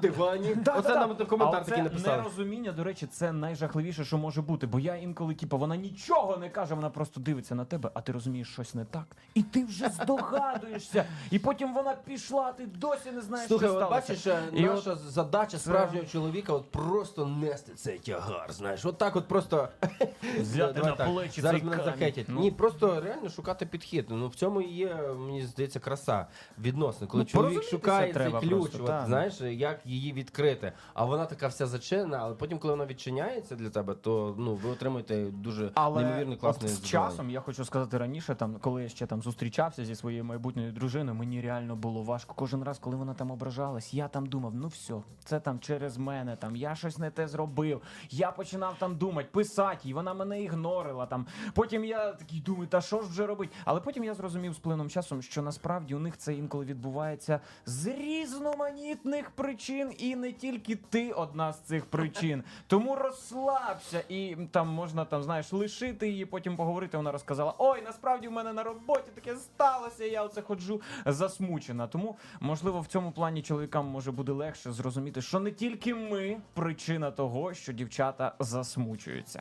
ні? Да, Оце да, нам да. коментар А такий оце написали. нерозуміння, до речі, це найжахливіше, що може бути. Бо я інколи, типу, вона нічого не каже, вона просто дивиться на тебе, а ти розумієш щось не так. І ти вже здогадуєшся. І потім вона пішла, ти досі не знаєш, Слухай, що от сталося. бачиш, е, І наша задача справжнього чоловіка от просто нести цей тягар, знаєш. От так от просто Взяти Давай на так, плечі зараз цей мене камінь. захейтять. Ну. Ні, просто реально шукати підхід. Ну в цьому і є, мені здається, краса відносно. Коли Ну, чоловік порозумітися шукає цей треба ключ, просто, от, так. знаєш, як її відкрити. А вона така вся зачинена, але потім, коли вона відчиняється для тебе, то ну ви отримуєте дуже Але неймовірно от класний з задоволення. часом, я хочу сказати раніше, там, коли я ще там зустрічався зі своєю майбутньою дружиною, мені реально було важко. Кожен раз, коли вона там ображалась, я там думав, ну все, це там через мене, там я щось не те зробив. Я починав там думати, писати їй, вона мене ігнорила. Там. Потім я такий думаю, та що ж вже робити? Але потім я зрозумів з плином часом, що насправді у них це інколи відбувається з різноманітних причин, і не тільки ти одна з цих причин. Тому розслабся, і там можна там, знаєш, лишити її, потім поговорити. Вона розказала: ой, насправді в мене на роботі таке сталося, я оце ходжу засмучена. Тому, можливо, в цьому плані чоловікам може буде легше зрозуміти, що не тільки ми причина того, що дівчата засмучуються.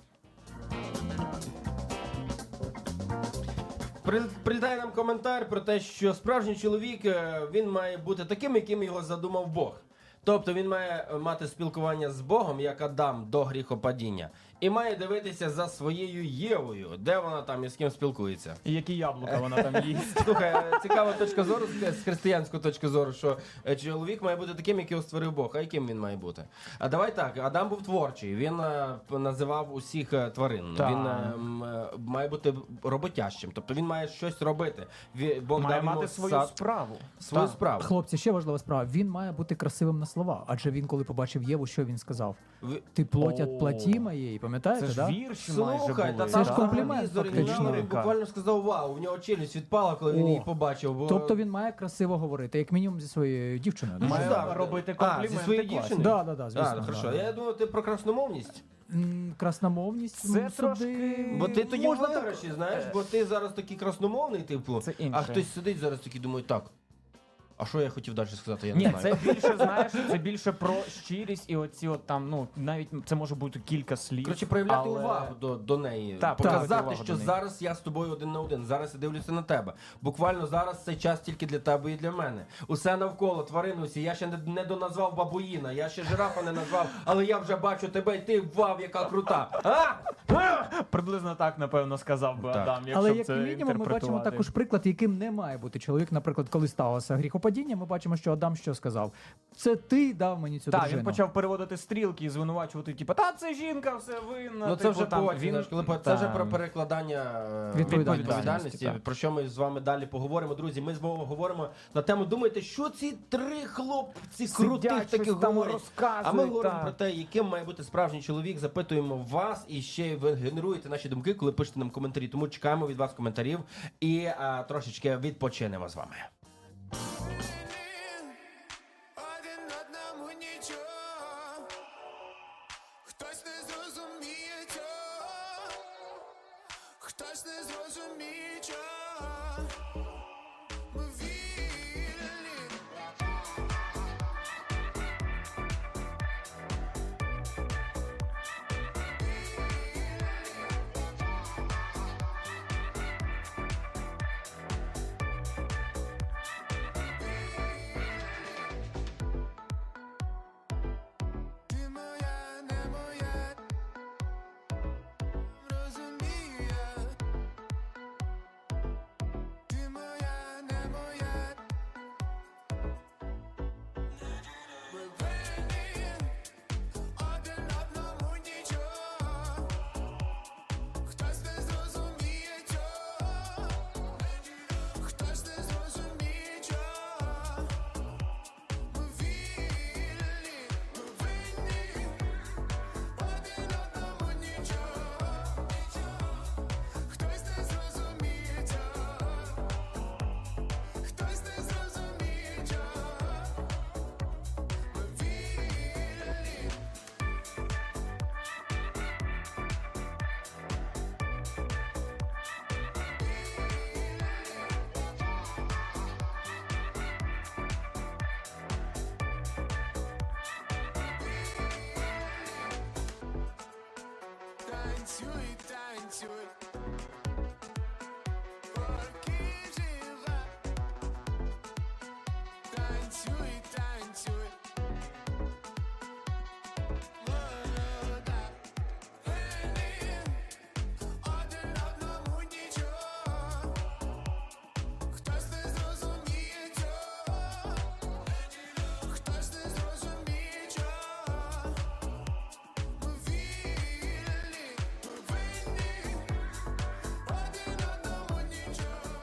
При- Прилітає нам коментар про те, що справжній чоловік, е, він має бути таким, яким його задумав Бог. Тобто він має мати спілкування з Богом, як Адам до гріхопадіння, і має дивитися за своєю Євою, де вона там і з ким спілкується. І які яблука вона там їсть. Слухай, е, цікава точка зору з з християнської точки зору, що е, чоловік має бути таким, як його створив Бог. А яким він має бути? А давай так, Адам був творчий, він е, п- називав усіх е, тварин. Так. Він е, м, е, має бути роботящим, тобто він має щось робити. Ві- Бог Має дав йому мати свою сад, справу. свою Так. справу. Хлопці, ще важлива справа. Він має бути красивим на слова. Адже він, коли побачив Єву, що він сказав? Ви- Ти плоть О. от плоті моєї, пам'ятаєте, Це ж да? вірші майже Слухай, були. та Це там ж так? комплімент, з оригіналу фактично. він буквально сказав: вау, у нього челюсть відпала, коли він О. її побачив. Бо... Тобто він має красиво говорити, як мінімум зі своєю дівчиною. Ну, да? Має що завжди. робити А, компліменти зі своєю класні. дівчиною? Да, да, да, звісно. А, ну, хорошо. да, да. Я думаю, ти про красномовність. М, Красномовність, Це ну, трошки- сюди... Бо ти тоді в можна так- виграші, знаєш, бо ти зараз такий красномовний, типу, Це інше. а хтось сидить зараз такий думає, так, а що я хотів далі сказати, я не Ні, знаю. це більше, знаєш, це більше про щирість і оці от там, ну, навіть це може бути кілька слів. Коротше, проявляти але- увагу до, до неї. Так, проявляти показати, увагу що до неї. зараз я з тобою один на один, зараз я дивлюся на тебе. Буквально зараз цей час тільки для тебе і для мене. Усе навколо, тварини усі, я ще не, не доназвав бабуїна, я ще жирафа не назвав, але я вже бачу тебе і ти, вау, яка крута. А? А? Приблизно так, напевно, сказав би Так. Адам, якщо Але б як це мінімум ми бачимо інтерпретувати. також приклад, яким не має бути чоловік. Наприклад, коли сталося гріхопадіння, ми бачимо, що Адам що сказав: це ти дав мені цю Так, дружину. він почав переводити стрілки і звинувачувати, типу, та це жінка, все винна. Ну це типу, вже там, потім, знаєш, коли по- це вже Там. про перекладання е, Відповідальності. відповідальності, Так. про що ми з вами далі поговоримо. Друзі, ми з вами говоримо на тему, думаєте, що ці три хлопці крутих Сидять, таких щось там говорять. розказують. А ми говоримо так. про те, яким має бути справжній чоловік, запитуємо вас і ще ви генеруєте наші думки, коли пишете нам коментарі. Тому чекаємо від вас коментарів і е, трошечки відпочинемо з вами. Один одному нічого, хтось не зрозуміє цього, хтось не зрозуміє чого. Ми вільні. Ти моя, не моя, розумію я. Ти моя. Танцюй, танцюй, поки жива. Танцюй, танцюй, молода. Ми один одному нічого, хтось не зрозуміє цього, хтось не зрозуміє чого. Ми вільні, ми винні, один одному нічого.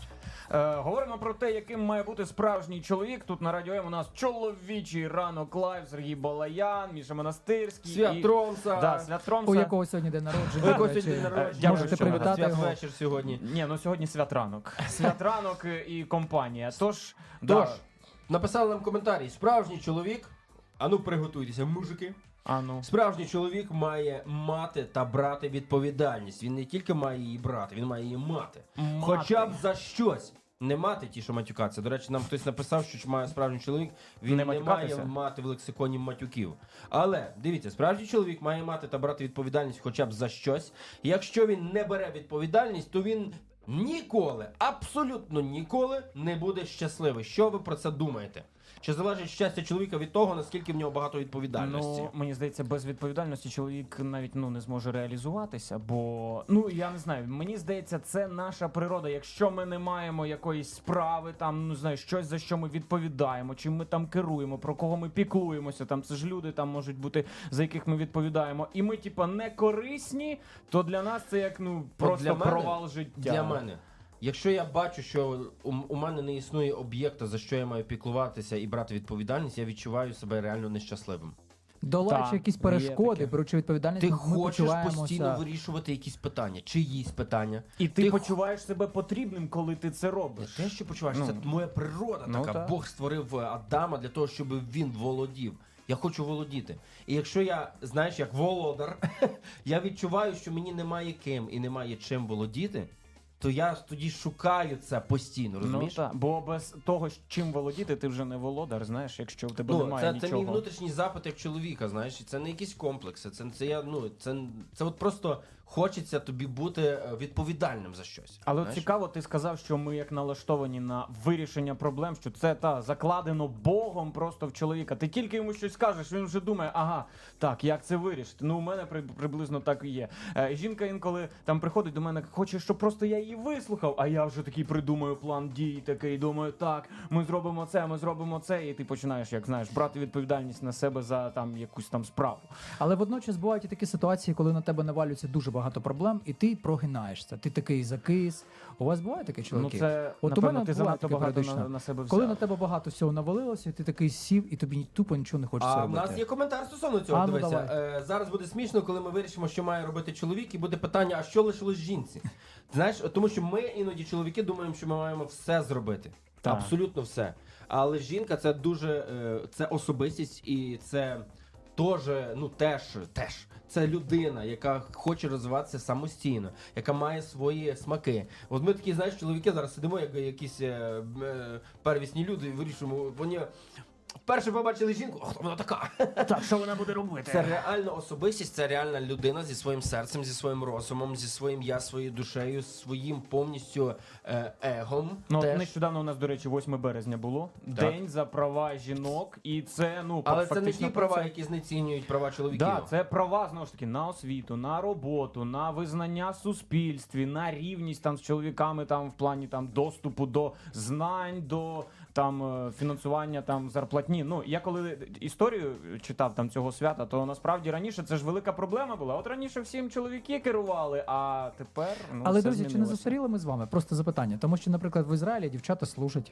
Е, говоримо про те, яким має бути справжній чоловік. Тут на Радіо М у нас чоловічий ранок лайв, Сергій Балаян, Міша Монастирський. Свят і- Тромса. Да, Свят Тромса. У якого сьогодні день народження. У якогось до речі. сьогодні день народження. Дякую, Можете що привітати Свят його. вечір сьогодні. Ні, ну сьогодні святранок. Святранок і компанія. Тож, Тож, да. написали нам коментарі. Справжній чоловік, а ну приготуйтеся, мужики. А ну. Справжній чоловік має мати та брати відповідальність. Він не тільки має її брати, він має її мати. Мати. Хоча б за щось. Не мати ті, що матюкаться. До речі, нам хтось написав, що має справжній чоловік, він Не не, матюкатися? має мати в лексиконі матюків. Але, дивіться, справжній чоловік має мати та брати відповідальність хоча б за щось. І якщо він не бере відповідальність, то він ніколи, абсолютно ніколи не буде щасливий. Що ви про це думаєте? Чи залежить щастя чоловіка від того, наскільки в нього багато відповідальності? Ну, мені здається, без відповідальності чоловік навіть ну не зможе реалізуватися, бо ну я не знаю. Мені здається, це наша природа. Якщо ми не маємо якоїсь справи, там ну знаю, щось за що ми відповідаємо, чим ми там керуємо, про кого ми піклуємося. Там це ж люди, там можуть бути за яких ми відповідаємо, і ми, типа, не корисні, то для нас це як ну просто для мене- провал життя. Для мене. Якщо я бачу, що у, у мене не існує об'єкта, за що я маю піклуватися і брати відповідальність, я відчуваю себе реально нещасливим. Долаючи Так, якісь є перешкоди, таке. беручи відповідальність, Ти ми хочеш почуваємося... постійно вирішувати якісь питання, чиїсь питання. І ти, Ти почуваєш себе потрібним, коли ти це Не робиш. те, що почуваєш, Ну. це моя природа Ну, така. так. Бог створив Адама для того, щоб він володів. Я хочу володіти. І якщо я, знаєш, як володар, я відчуваю, що мені немає ким і немає чим володіти, то я тоді шукаю це постійно, Ну розумієш? так, бо без того, чим володіти, ти вже не володар, знаєш, якщо в тебе Ну, немає це, це нічого. мій внутрішній запит як чоловіка, знаєш, і це не якісь комплекси. Це, це я, ну, це, це от просто хочеться тобі бути е, відповідальним за щось. Але от знаєш? цікаво, ти сказав, що ми як налаштовані на вирішення проблем, що це та закладено Богом просто в чоловіка. Ти тільки йому щось скажеш, він вже думає, ага, так, як це вирішити? Ну, у мене при, приблизно так і є. Е, жінка інколи там приходить до мене, хоче, щоб просто я її вислухав, а я вже такий придумаю план дій, такий, думаю, так, ми зробимо це, ми зробимо це, і ти починаєш, як знаєш, брати відповідальність на себе за там якусь там справу. Але водночас бувають і такі ситуації, коли на тебе навалюється дуже багато проблем, і ти прогинаєшся. Ти такий закис. У вас буває таке, чоловіки? Ну це, От у напевно, мене ти буває занадто таке багато періодично. на, на себе взяв. Коли на тебе багато всього навалилося, і ти такий сів, і тобі тупо нічого не хочеться А в робити. нас є коментар стосовно цього. А, ну, Дивися, давай. е, зараз буде смішно, коли ми вирішимо, що має робити чоловік, і буде питання, а що лишилось жінці? Знаєш, тому що ми іноді чоловіки думаємо, що ми маємо все зробити. Так. Абсолютно все. Але жінка це дуже е, це особистість, і це теж, ну теж, теж. Це людина, яка хоче розвиватися самостійно, яка має свої смаки. От ми такі, знаєш, чоловіки зараз сидимо, як якісь е, е, первісні люди, і вирішуємо, вони вперше побачили жінку, ох, вона така. Так, що вона буде робити? Це реальна особистість, це реальна людина зі своїм серцем, зі своїм розумом, зі своїм я, своєю душею, своїм повністю е, егом. Ну, от теж. нещодавно у нас, до речі, восьме березня було. День за права жінок, і це, ну, Але це не фактично ті про права, це. які знецінюють права чоловіків. Да, це права, знову ж таки, на освіту, на роботу, на визнання в суспільстві, на рівність там з чоловіками там в плані там доступу до знань, до там е, фінансування там зарплатні. Ну, я коли історію читав там цього свята, то насправді раніше це ж велика проблема була. От раніше всім чоловіки керували, а тепер ну, Але, все друзі, чи не змінилося. застаріли ми з вами? Просто запитання. Тому що, наприклад, в Ізраїлі дівчата служать.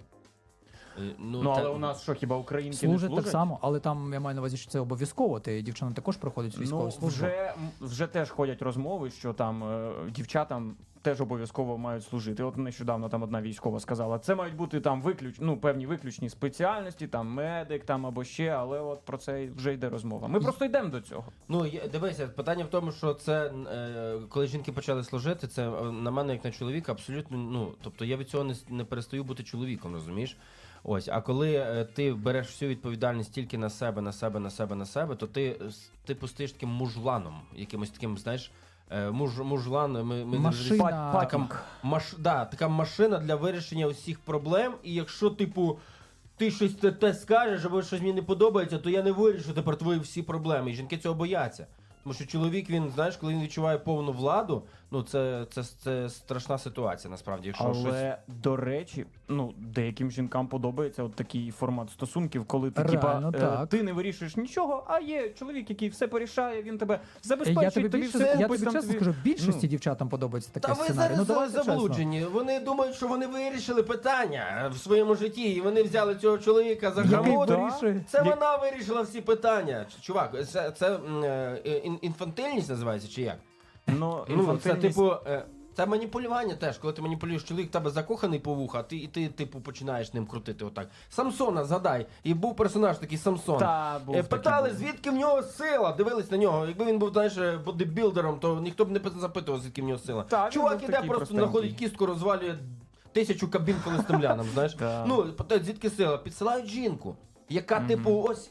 Е, Ну, та- але у нас що, хіба українки Служать не служать? так само, але там я маю на увазі, що це обов'язково. Ти дівчина також проходить військову Ну, службу. вже, вже теж ходять розмови, що там е, дівчатам теж обов'язково мають служити. От нещодавно там одна військова сказала, це мають бути там виключ, ну, певні виключні спеціальності, там медик там або ще, але от про це вже йде розмова. Ми просто йдемо до цього. Ну, є- дивися, питання в тому, що це, е, коли жінки почали служити, це е, на мене, як на чоловіка, абсолютно, ну, тобто я від цього не, с- не перестаю бути чоловіком, розумієш? Ось, а коли е, ти береш всю відповідальність тільки на себе, на себе, на себе, на себе, то ти, с- ти постаєш таким мужланом, якимось таким, знаєш, е, муж, мужлан, ми, ми Машина. Пат- така, патік. маш, да, така машина для вирішення усіх проблем. І якщо, типу, ти щось те, те скажеш, або щось мені не подобається, то я не вирішу тепер твої всі проблеми. І жінки цього бояться. Тому що чоловік, він, знаєш, коли він відчуває повну владу, ну це, це, це страшна ситуація, насправді. Якщо Але, щось... до речі, ну, деяким жінкам подобається от такий формат стосунків, коли ти, Реально, типа, е, так. ти не вирішуєш нічого, а є чоловік, який все порішає, він тебе Я забезпечить, тобі, тобі більше, все я купить, тобі там чесно тобі- скажу, більшості Ну. дівчатам подобається Та такий ви сценарій. зараз Ну, давайте чесно. заблуджені. Вони думають, що вони вирішили питання в своєму житті, і вони взяли цього чоловіка за Який хамут. вирішує? Це вона вирішила всі питання. Ч- Чувак, це, це м, е, ін- інфантильність називається чи як? Ну, Ну, це інфантильність- типу. е, Це маніпулювання теж, коли ти маніпулюєш чоловік, в тебе закоханий по вуха, а ти, і ти, типу, починаєш ним крутити отак. Самсона згадай, і був персонаж такий Самсон. Та, був Е, такий, Питали, був. звідки в нього сила, дивились на нього. Якби він був, знаєш, е, бодибілдером, то ніхто б не запитував, звідки в нього сила. Та, він Чувак був іде, такий просто простенький. знаходить кістку, розвалює тисячу кабін филистимлянам, знаєш. Та. Ну, питають, звідки сила? Підсилають жінку, яка, типу, ось.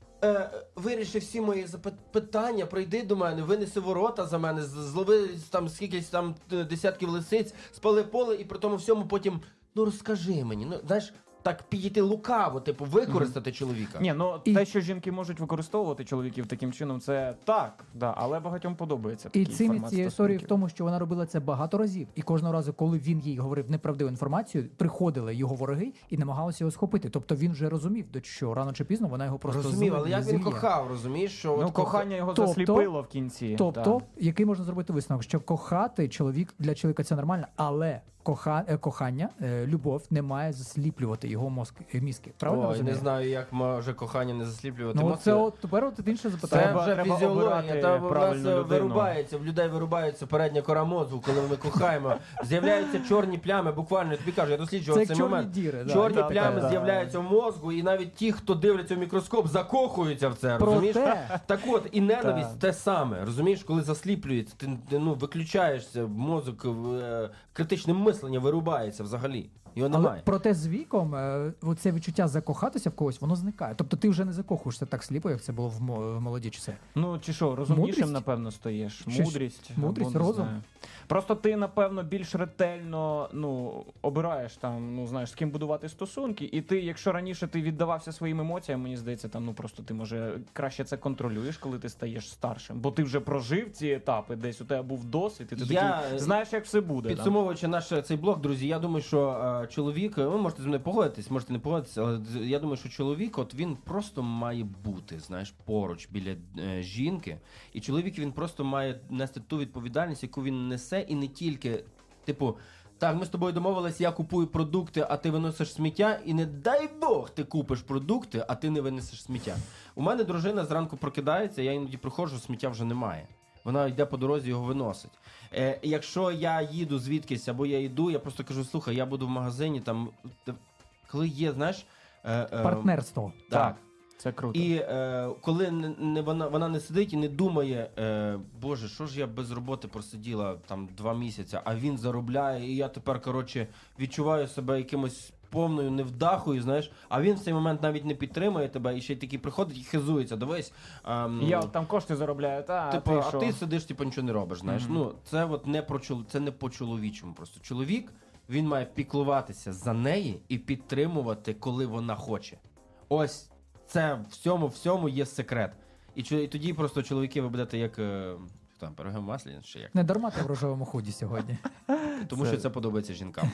Е, виріши всі мої запит- питання, прийди до мене, винеси ворота за мене, з- злови там скількись там е, десятків лисиць, спали поле і при тому всьому потім, ну розкажи мені, ну знаєш, так підійти лукаво, типу, використати чоловіка. Ні, ну І- те, що жінки можуть використовувати чоловіків таким чином, це так, да, але багатьом подобається І такий цим формат цією історією в стосунків. тому, що вона робила це багато разів, і кожного разу, коли він їй говорив неправдиву інформацію, приходили його вороги і намагалися його схопити. Тобто він вже розумів, до що рано чи пізно вона його просто Розумів, але зле- як він зільє. кохав, розумієш, що Ну, от кохання його Тобто- засліпило в кінці. Тобто, да. який можна зробити висновок, що кохати чоловік для чоловіка це нормально, але коха, е, кохання, е, любов не має засліплювати його мозк, е, мізки. Правильно Ой, розумію? не знаю, як може кохання не засліплювати Ну емоції. це от тепер от інше Це запитання. Треба- вже треба фізіологія, обирати та в нас правильну е, людину. вирубається, в людей вирубається передня кора мозку, коли ми кохаємо. З'являються чорні плями, буквально, я тобі кажу, я досліджував Це цей як чорні момент. діри, да, Чорні да, плями така, да. з'являються в мозку, і навіть ті, хто дивляться в мікроскоп, закохуються в це, розумієш? Проте, Так от, і ненависть Так. те саме, розумієш, коли засліплюється, ти, ти ну, виключаєшся, мозок, е, критичне мислення вирубається взагалі. Його але немає. проте з віком е, це відчуття закохатися в когось, воно зникає. Тобто ти вже не закохуєшся так сліпо, як це було в, мо- в молоді часи. Ну чи що, розумнішим, Мудрість? напевно, стаєш. Щось- Мудрість. мудрість, або не розум. знаю. Просто ти, напевно, більш ретельно ну, обираєш там, ну знаєш, з ким будувати стосунки. І ти, якщо раніше ти віддавався своїм емоціям, мені здається, там ну просто ти може краще це контролюєш, коли ти стаєш старшим. Бо ти вже прожив ці етапи, десь у тебе був досвід, і ти Я- такий знаєш, як все буде. да. Підсумовуючи наш е, цей блог, друзі, я думаю, що е, чоловік, ви можете з мною погодитись, можете не погодитися, але з- я думаю, що чоловік, от він просто має бути, знаєш, поруч біля е, жінки. І чоловік він просто має нести ту відповідальність, яку він несе, і не тільки, типу. Так, ми з тобою домовились, я купую продукти, а ти виносиш сміття, і не дай Бог ти купиш продукти, а ти не винесеш сміття. У мене дружина зранку прокидається, я іноді приходжу, сміття вже немає. Вона йде по дорозі, його виносить. Е, якщо я їду звідкись, або я йду, я просто кажу, слухай, я буду в магазині, там, те- коли є, знаєш... Е, е, Партнерство. Так. Це круто. І е, коли не, не, вона, вона не сидить і не думає, е, боже, що ж я без роботи просиділа там два місяці, а він заробляє, і я тепер, коротше, відчуваю себе якимось повною невдахою, знаєш, а він в цей момент навіть не підтримує тебе, і ще й такий приходить і хизується, дивись. ем, Я от там кошти заробляю, та Типу, а а ти, ти що? сидиш, типу, нічого не робиш, знаєш. Мгм. Ну, це от не про чол... це не по-чоловічому просто. Чоловік, він має піклуватися за неї і підтримувати, коли вона хоче. Ось це в цьому всьому є секрет. І, чо- і тоді просто чоловіки ви будете як е, хто там, пироги в маслі, чи як. Не дарма ти в рожевому худі сьогодні. Тому Це- що це подобається жінкам.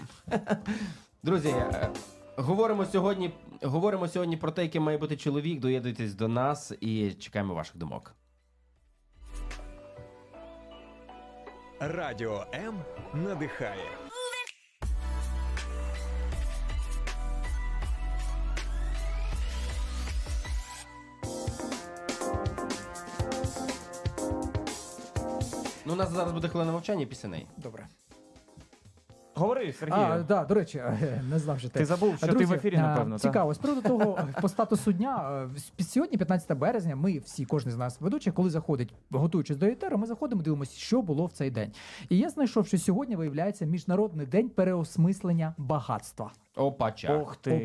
Друзі, е, говоримо сьогодні, говоримо сьогодні про те, яким має бути чоловік. Доєднуйтесь до нас і чекаємо ваших думок. Радіо М надихає. Ну, у нас зараз буде хвилина мовчання після неї. Добре. Говори, Сергій. А, да, до речі, е, не знав, що ти. Ти забув, що Друзі, ти в ефірі, е, напевно. та? Цікаво, з приводу того, е, по статусу дня, е, с- сьогодні, п'ятнадцяте березня, ми всі, кожен з нас ведучий, коли заходить, готуючись до етеру, ми заходимо, дивимося, що було в цей день. І я знайшов, що сьогодні виявляється Міжнародний день переосмислення багатства. Опача. Ох ти. Опа.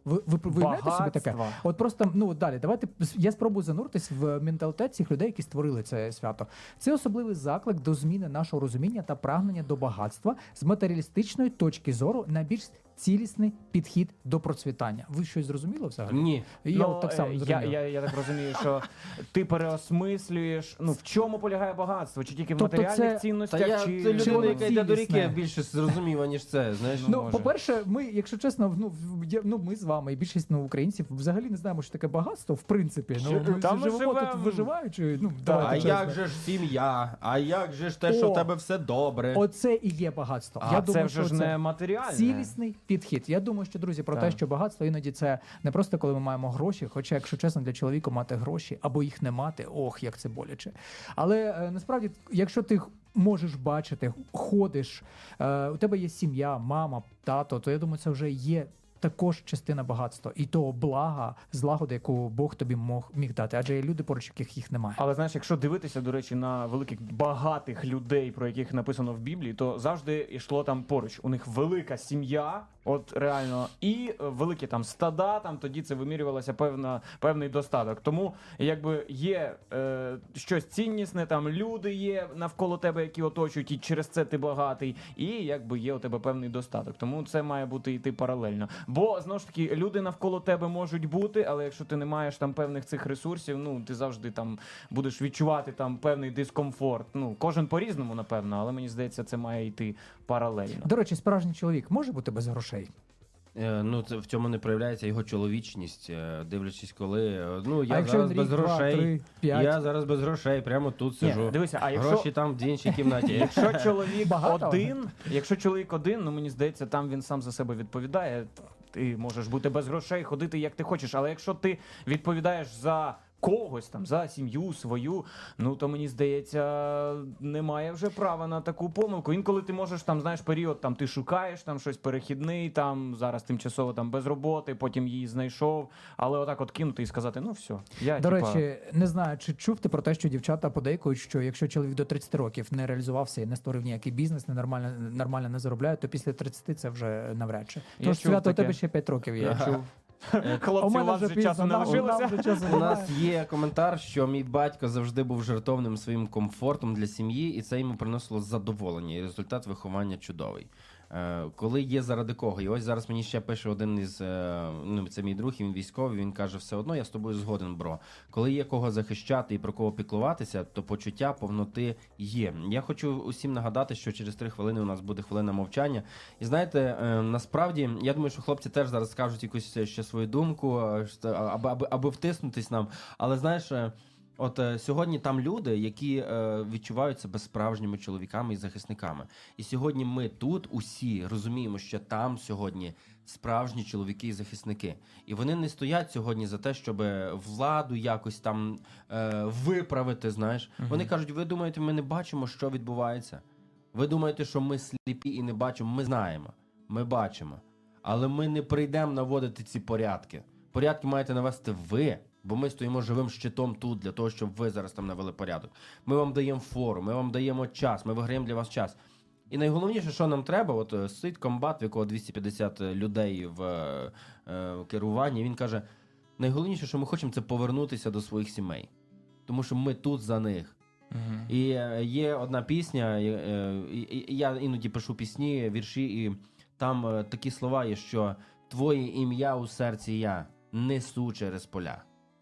Ви, ви, ви уявляєте собі таке? Багатства. От просто, ну от далі, давайте я спробую зануритись в менталітет цих людей, які створили це свято. Це особливий заклик до зміни нашого розуміння та прагнення до багатства з матеріалістичної точки зору на більш цілісний підхід до процвітання. Ви щось зрозуміло взагалі? Ні. І я Ну, от так само е, я, зрозумів. я, я так розумію, що ти переосмислюєш, ну в чому полягає багатство? Чи тільки в Тобто матеріальних це- цінностях, Та я, чи це людина, воно яка йде до цілісне? ріки, більше зрозуміла, ніж це, знаєш. Ну, може. по-перше, ми, якщо чесно, ну, в- я- ну ми з вами, і більшість ну, українців взагалі не знаємо, що таке багатство, в принципі. Ну, ми Та ми живемо живем. тут виживаючи. Ну, А давайте чесно. як же ж сім'я? А як же ж те, що О! в тебе все добре? Оце і є багатство. а я це думаю, вже що ж це не матеріальне. цілісний підхід. Я думаю, що, друзі, про Так. те, що багатство іноді це не просто коли ми маємо гроші, хоча, якщо чесно, для чоловіка мати гроші або їх не мати, ох, як це боляче. Але е, насправді, якщо ти можеш бачити, ходиш, е, у тебе є сім'я, мама, тато, то я думаю, це вже є також частина багатства і того блага, злагоди, яку Бог тобі мог міг дати. Адже є люди, поруч яких їх немає. Але знаєш, якщо дивитися, до речі, на великих багатих людей, про яких написано в Біблії, то завжди йшло там поруч. У них велика сім'я, от реально, і е, великі там стада, там тоді це вимірювалося певна, певний достаток. Тому якби є е, щось ціннісне, там люди є навколо тебе, які оточують, і через це ти багатий, і якби є у тебе певний достаток. Тому це має бути йти паралельно. Бо знову ж таки, люди навколо тебе можуть бути, але якщо ти не маєш там певних цих ресурсів, ну ти завжди там будеш відчувати там певний дискомфорт. Ну кожен по-різному, напевно, але мені здається, це має йти паралельно. До речі, справжній чоловік може бути без грошей? Е, Ну, це в цьому не проявляється його чоловічність, е, дивлячись, коли. е, Ну, а я якщо зараз він без рік, два, грошей. три, п'ять? Я зараз без грошей, прямо тут Ні, сижу. дивися, а якщо Гроші там в іншій кімнаті. Якщо чоловік Багато? один, якщо чоловік один, ну мені здається, там він сам за себе відповідає. Ти можеш бути без грошей, ходити як ти хочеш. Але якщо ти відповідаєш за когось там, за сім'ю свою, ну то мені здається, немає вже права на таку помилку. Інколи ти можеш там, знаєш, період там ти шукаєш там щось перехідний, там зараз тимчасово там без роботи, потім її знайшов, але отак от кинути і сказати, ну все, я До типа, речі, не знаю, чи чув ти про те, що дівчата подейкують, що якщо чоловік до тридцяти років не реалізувався і не створив ніякий бізнес, не нормально, нормально не заробляє, то після тридцяти це вже навряд чи. Я Тож чув свято у таке. тебе ще п'ять років є. я чув. У Хлопці, у мене вас вже вже часу пізно, не нам- лишилося. нам вже часу У немає. нас є коментар, що мій батько завжди був жертовним своїм комфортом для сім'ї, і це йому приносило задоволення. І результат виховання чудовий. Е, коли є заради кого. І ось зараз мені ще пише один із, е, ну це мій друг, і він військовий, він каже, все одно я з тобою згоден, бро. Коли є кого захищати і про кого піклуватися, то почуття повноти є. Я хочу усім нагадати, що через три хвилини у нас буде хвилина мовчання. І знаєте, е, насправді, я думаю, що хлопці теж зараз скажуть якусь ще свою думку, е, що- аби, аби, аби втиснутись нам. Але знаєш, е, от е, сьогодні там люди, які е, відчувають себе справжніми чоловіками і захисниками. І сьогодні ми тут усі розуміємо, що там сьогодні справжні чоловіки і захисники. І вони не стоять сьогодні за те, щоб владу якось там е, виправити, знаєш. Вони кажуть, ви думаєте, ми не бачимо, що відбувається? Ви думаєте, що ми сліпі і не бачимо? Ми знаємо, ми бачимо. Але ми не прийдемо наводити ці порядки. Порядки маєте навести ви, бо ми стоїмо живим щитом тут, для того, щоб ви зараз там навели порядок. Ми вам даємо фору, ми вам даємо час, ми виграємо для вас час. І найголовніше, що нам треба, от е, сидить комбат, в якого двісті п'ятдесят людей в е, е, керуванні, він каже, найголовніше, що ми хочемо, це повернутися до своїх сімей. Тому що ми тут за них. Мгм. І е, є одна пісня, е, е, і- і- я іноді пишу пісні, вірші, і там е, такі слова є, що «Твоє ім'я у серці я несу через поля,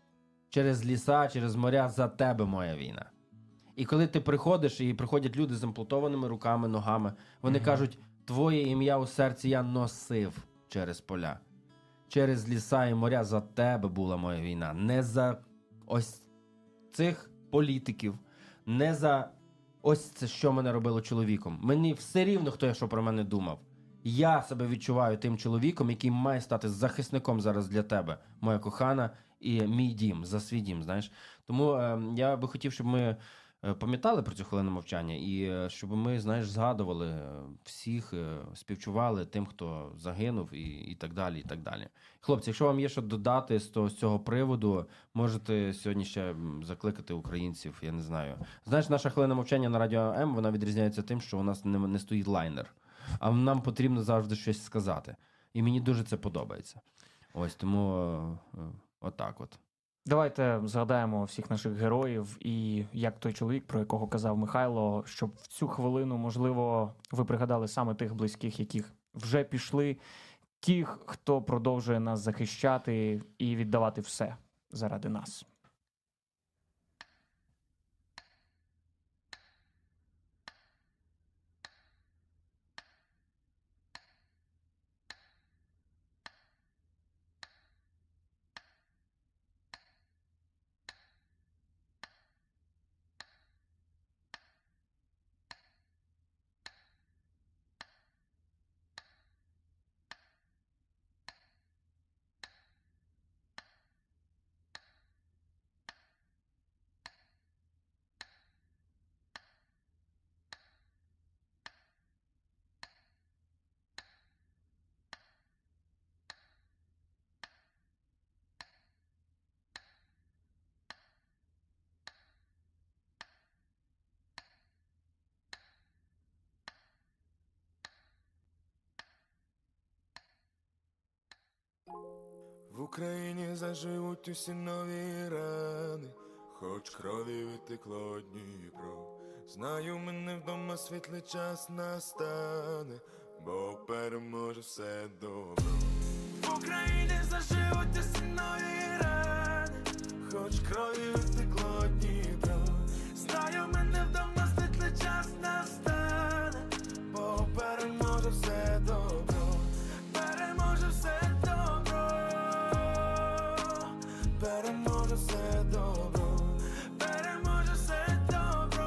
через ліса, через моря, за тебе моя війна». І коли ти приходиш, і приходять люди з ампутованими руками, ногами, вони Мгм. кажуть, твоє ім'я у серці я носив через поля. Через ліса і моря за тебе була моя війна. Не за ось цих політиків, не за ось це, що мене робило чоловіком. Мені все рівно, хто я що про мене думав. Я себе відчуваю тим чоловіком, який має стати захисником зараз для тебе, моя кохана, і мій дім, за свій дім, знаєш. Тому е, я би хотів, щоб ми е, пам'ятали про цю хвилину мовчання, і е, щоб ми, знаєш, згадували е, всіх, е, співчували тим, хто загинув, і, і так далі, і так далі. Хлопці, якщо вам є що додати з, того, з цього приводу, можете сьогодні ще м, закликати українців, я не знаю. Знаєш, наша хвилина мовчання на Радіо М, вона відрізняється тим, що у нас не, не стоїть лайнер, а нам потрібно завжди щось сказати. І мені дуже це подобається. Ось тому е, е, отак от. Давайте згадаємо всіх наших героїв і як той чоловік, про якого казав Михайло, щоб в цю хвилину, можливо, ви пригадали саме тих близьких, яких вже пішли, тих, хто продовжує нас захищати і віддавати все заради нас. В Україні заживуть усі нові рани, хоч крові витекло Дніпро. Знаю, мене вдома світлий час настане, бо переможе все добро. В Україні заживуть усі нові рани, хоч крові витекло Дніпро. Знаю, мене вдома світлий час настане, бо переможе все добро. Переможе все добро. Переможе все добро. Переможе все добро.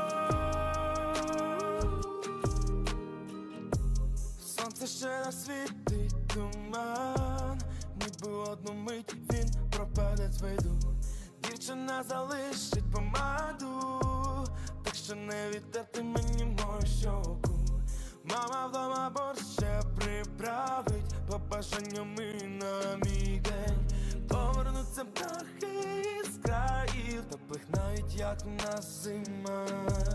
Сонце ще насвітить туман, ніби одну мить він пропаде з виду. Дівчина залишить помаду, так що не відтерти мені мою щоку. Мама вдома борщ ще приправить, по бажанням і на мій день. Повернуться птахи із країв, теплих навіть як в нас зима.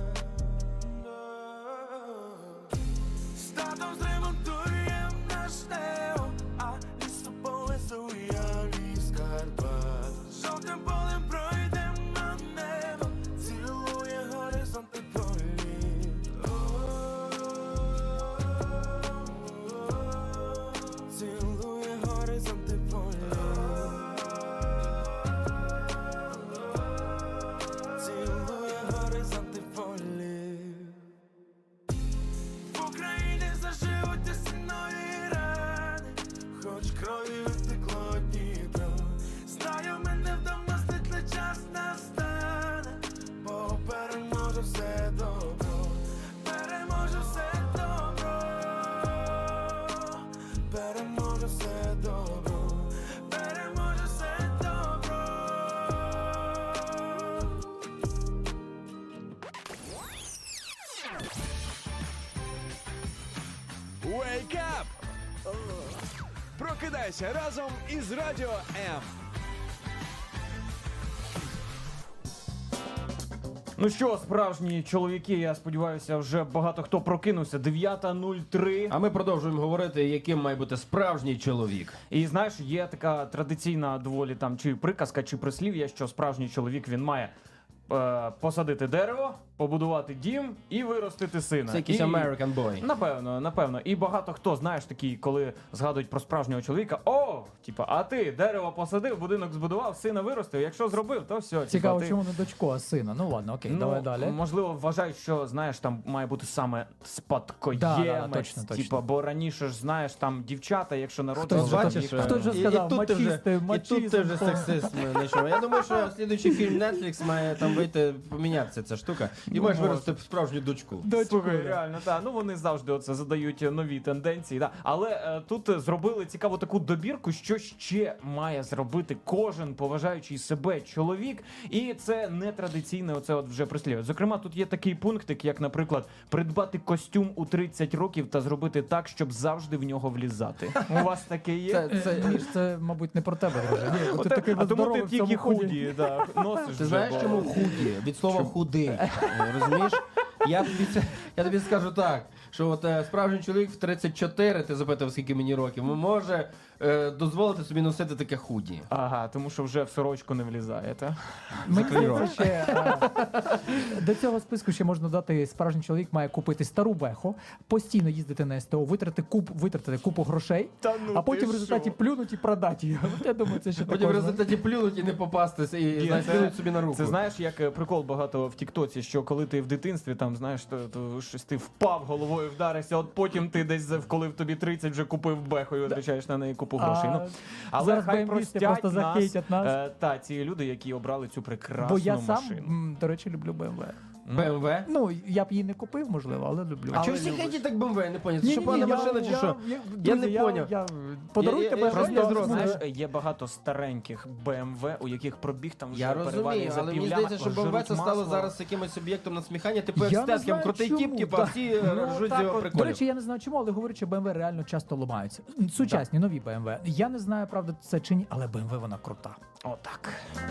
З татом зремонтуєм наш Тео, а лісополе я ліс Карпат. Жовтим полем пройдем на небо, цілує горизонт і політ. Цілує горизонт і політ. Цілує горизонт і політ. В Україні заживуть усі нові рани, хоч крові витекло Дніпро. Знаю, мене вдома світлий час настане, бо переможе все добро. Переможе все добро. Переможе все добро. Переможе все добро. Wake up! Прокидайся разом із Радіо М. Ну що, справжні чоловіки, я сподіваюся, вже багато хто прокинувся. дев'ята нуль три. А ми продовжуємо говорити, яким має бути справжній чоловік. І знаєш, є така традиційна доволі там чи приказка, чи прислів'я, що справжній чоловік, він має е, посадити дерево, побудувати дім і виростити сина. Це якийсь І- American boy. Напевно, напевно. І багато хто, знаєш, такі, коли згадують про справжнього чоловіка, о, типа, а ти дерево посадив, будинок збудував, сина виростив, якщо зробив, то все. Цікаво, типа, ти... чому не дочку, а сина. Ну ладно, окей, Ну, давай далі. можливо, вважають, що, знаєш, там має бути саме спадкоємець, Да, да, да, точно, точно. типа, бо раніше ж, знаєш, там дівчата, якщо Хтось народили, же- то бачиш, їх е, там- Хто ж І- і сказав, тут ти вже- мачисти, І тут мачизм, ти вже то- сексизм знайшов. Я думаю, що слідуючий фільм Netflix має там вийти, помінятися ця штука. І Ну, можеш може. вирости справжню дочку. Слухай, реально, так. Ну вони завжди оце задають нові тенденції. Да. Але е, тут зробили цікаву таку добірку, що ще має зробити кожен поважаючий себе чоловік. І це не традиційне оце от вже прислів'я. Зокрема, тут є такий пунктик, як, наприклад, придбати костюм у тридцять років та зробити так, щоб завжди в нього влізати. У вас таке є? Це, Це, це, Міш, це, мабуть, не про тебе, друже. Ні, бо ти Оте- такий а тому здоровий ти в цьому тільки худі. худі, да, носиш. Ти вже, знаєш, бо- чому худі? Від слова худий. Е, Розумієш? Я тобі, це- я тобі скажу так, що от е, справжній чоловік в тридцять чотири, ти запитав, скільки мені років, може е, дозволити собі носити таке худі. Ага, тому що вже в сорочку не влізає, та? Мені здається, ще е, до цього списку ще можна додати, справжній чоловік має купити стару беху, постійно їздити на СТО, витратити куп, витратити купу грошей, Та ну а потім ти в результаті що? плюнуть і продати її. От я думаю, це ще Потім в також. результаті плюнуть і не попастися, і Ні, знаєш, це- кинуть собі на руку. Це знаєш, як е, прикол багато в Тіктоці, що коли ти в дитинстві там, знаєш, то, то щось ти впав головою, вдарився, от потім ти десь, за- коли в тобі тридцять вже купив беху і витрачаєш на неї купу грошей. А, Ну, але зараз хай бе-ем-вісти простять просто нас, захейтять нас. е, та, ці люди, які обрали цю прекрасну Бо я сам, машину. м, до речі, люблю Б М В. Бе Ем Ве? Ну, я б її не купив, можливо, але люблю. А чого всі хейтять так Бе Ем Ве? Я не поняв. Це Ні, що ні, погана я- машина чи я- що? я- Я друзі, не поняв. я- Подаруйте Я- я- я Б М В, просто я не зрозумів. Знаєш, є багато стареньких Бе Ем Ве, у яких пробіг там вже Я перевалює розумію, за але мені півляма, здається, що Бе Ем Ве це жруть стало масло. зараз якимось об'єктом насміхання, типу як Я не статком знаю, крутий чому, тіп, типу, так. всі е, Ну, ржуть з так його от. До приколів. речі, я не знаю чому, але говорять, що Б М В реально часто ламаються. Сучасні, нові Б М В. Я не знаю, правда, це чи ні, але Б М В вона крута. Отак.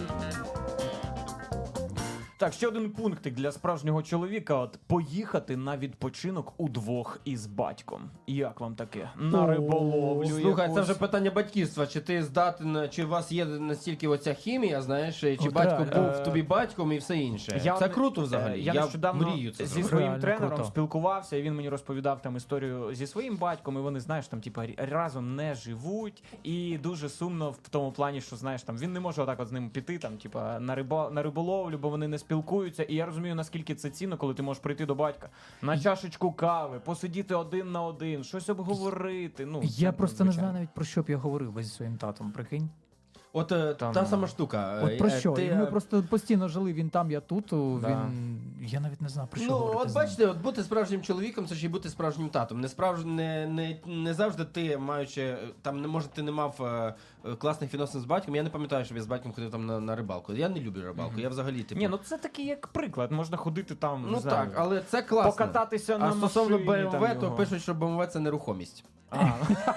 Так, ще один пунктик для справжнього чоловіка. От поїхати на відпочинок удвох із батьком. Як вам таке? На О, риболовлю. Слухай, це якусь? вже питання батьківства. Чи ти здатен, чи у вас є настільки оця хімія, знаєш, чи От батько реально. був тобі батьком і все інше. Я це от- круто взагалі. Е, Я, нещодавно мрію це зі зробити. своїм Реально тренером круто. спілкувався, і він мені розповідав там історію зі своїм батьком, і вони, знаєш, там типа разом не живуть, і дуже сумно в тому плані, що знаєш, там він не може отак от з ним піти, там, типа на рибо на риболовлю, бо вони не спілкуються. І я розумію, наскільки це цінно, коли ти можеш прийти до батька на чашечку кави, посидіти один на один, щось обговорити. Ну Я це просто не звичайно. знаю навіть про що б я говорив би зі своїм татом, прикинь. От е, Там- та сама штука. От про Е, що? ти, І ми е, просто постійно жили, він там, я тут, о, Да. він... Я навіть не знав, про що Ну, говорити от з ним. бачите, от бути справжнім чоловіком, це ж і бути справжнім татом. Не справж... не, не, не завжди ти, маючи, там, не може, ти не мав е, е, класних відносин з батьком. Я не пам'ятаю, щоб я з батьком ходив там на, на рибалку. Я не люблю рибалку. Я взагалі, типу... Ні, ну це такий як приклад. Можна ходити там, ну не знаю, так, але це класно. покататися на А стосовно машині. Бе Ем Ве, там то його. пишуть, що Бе Ем Ве це нерухомість. А.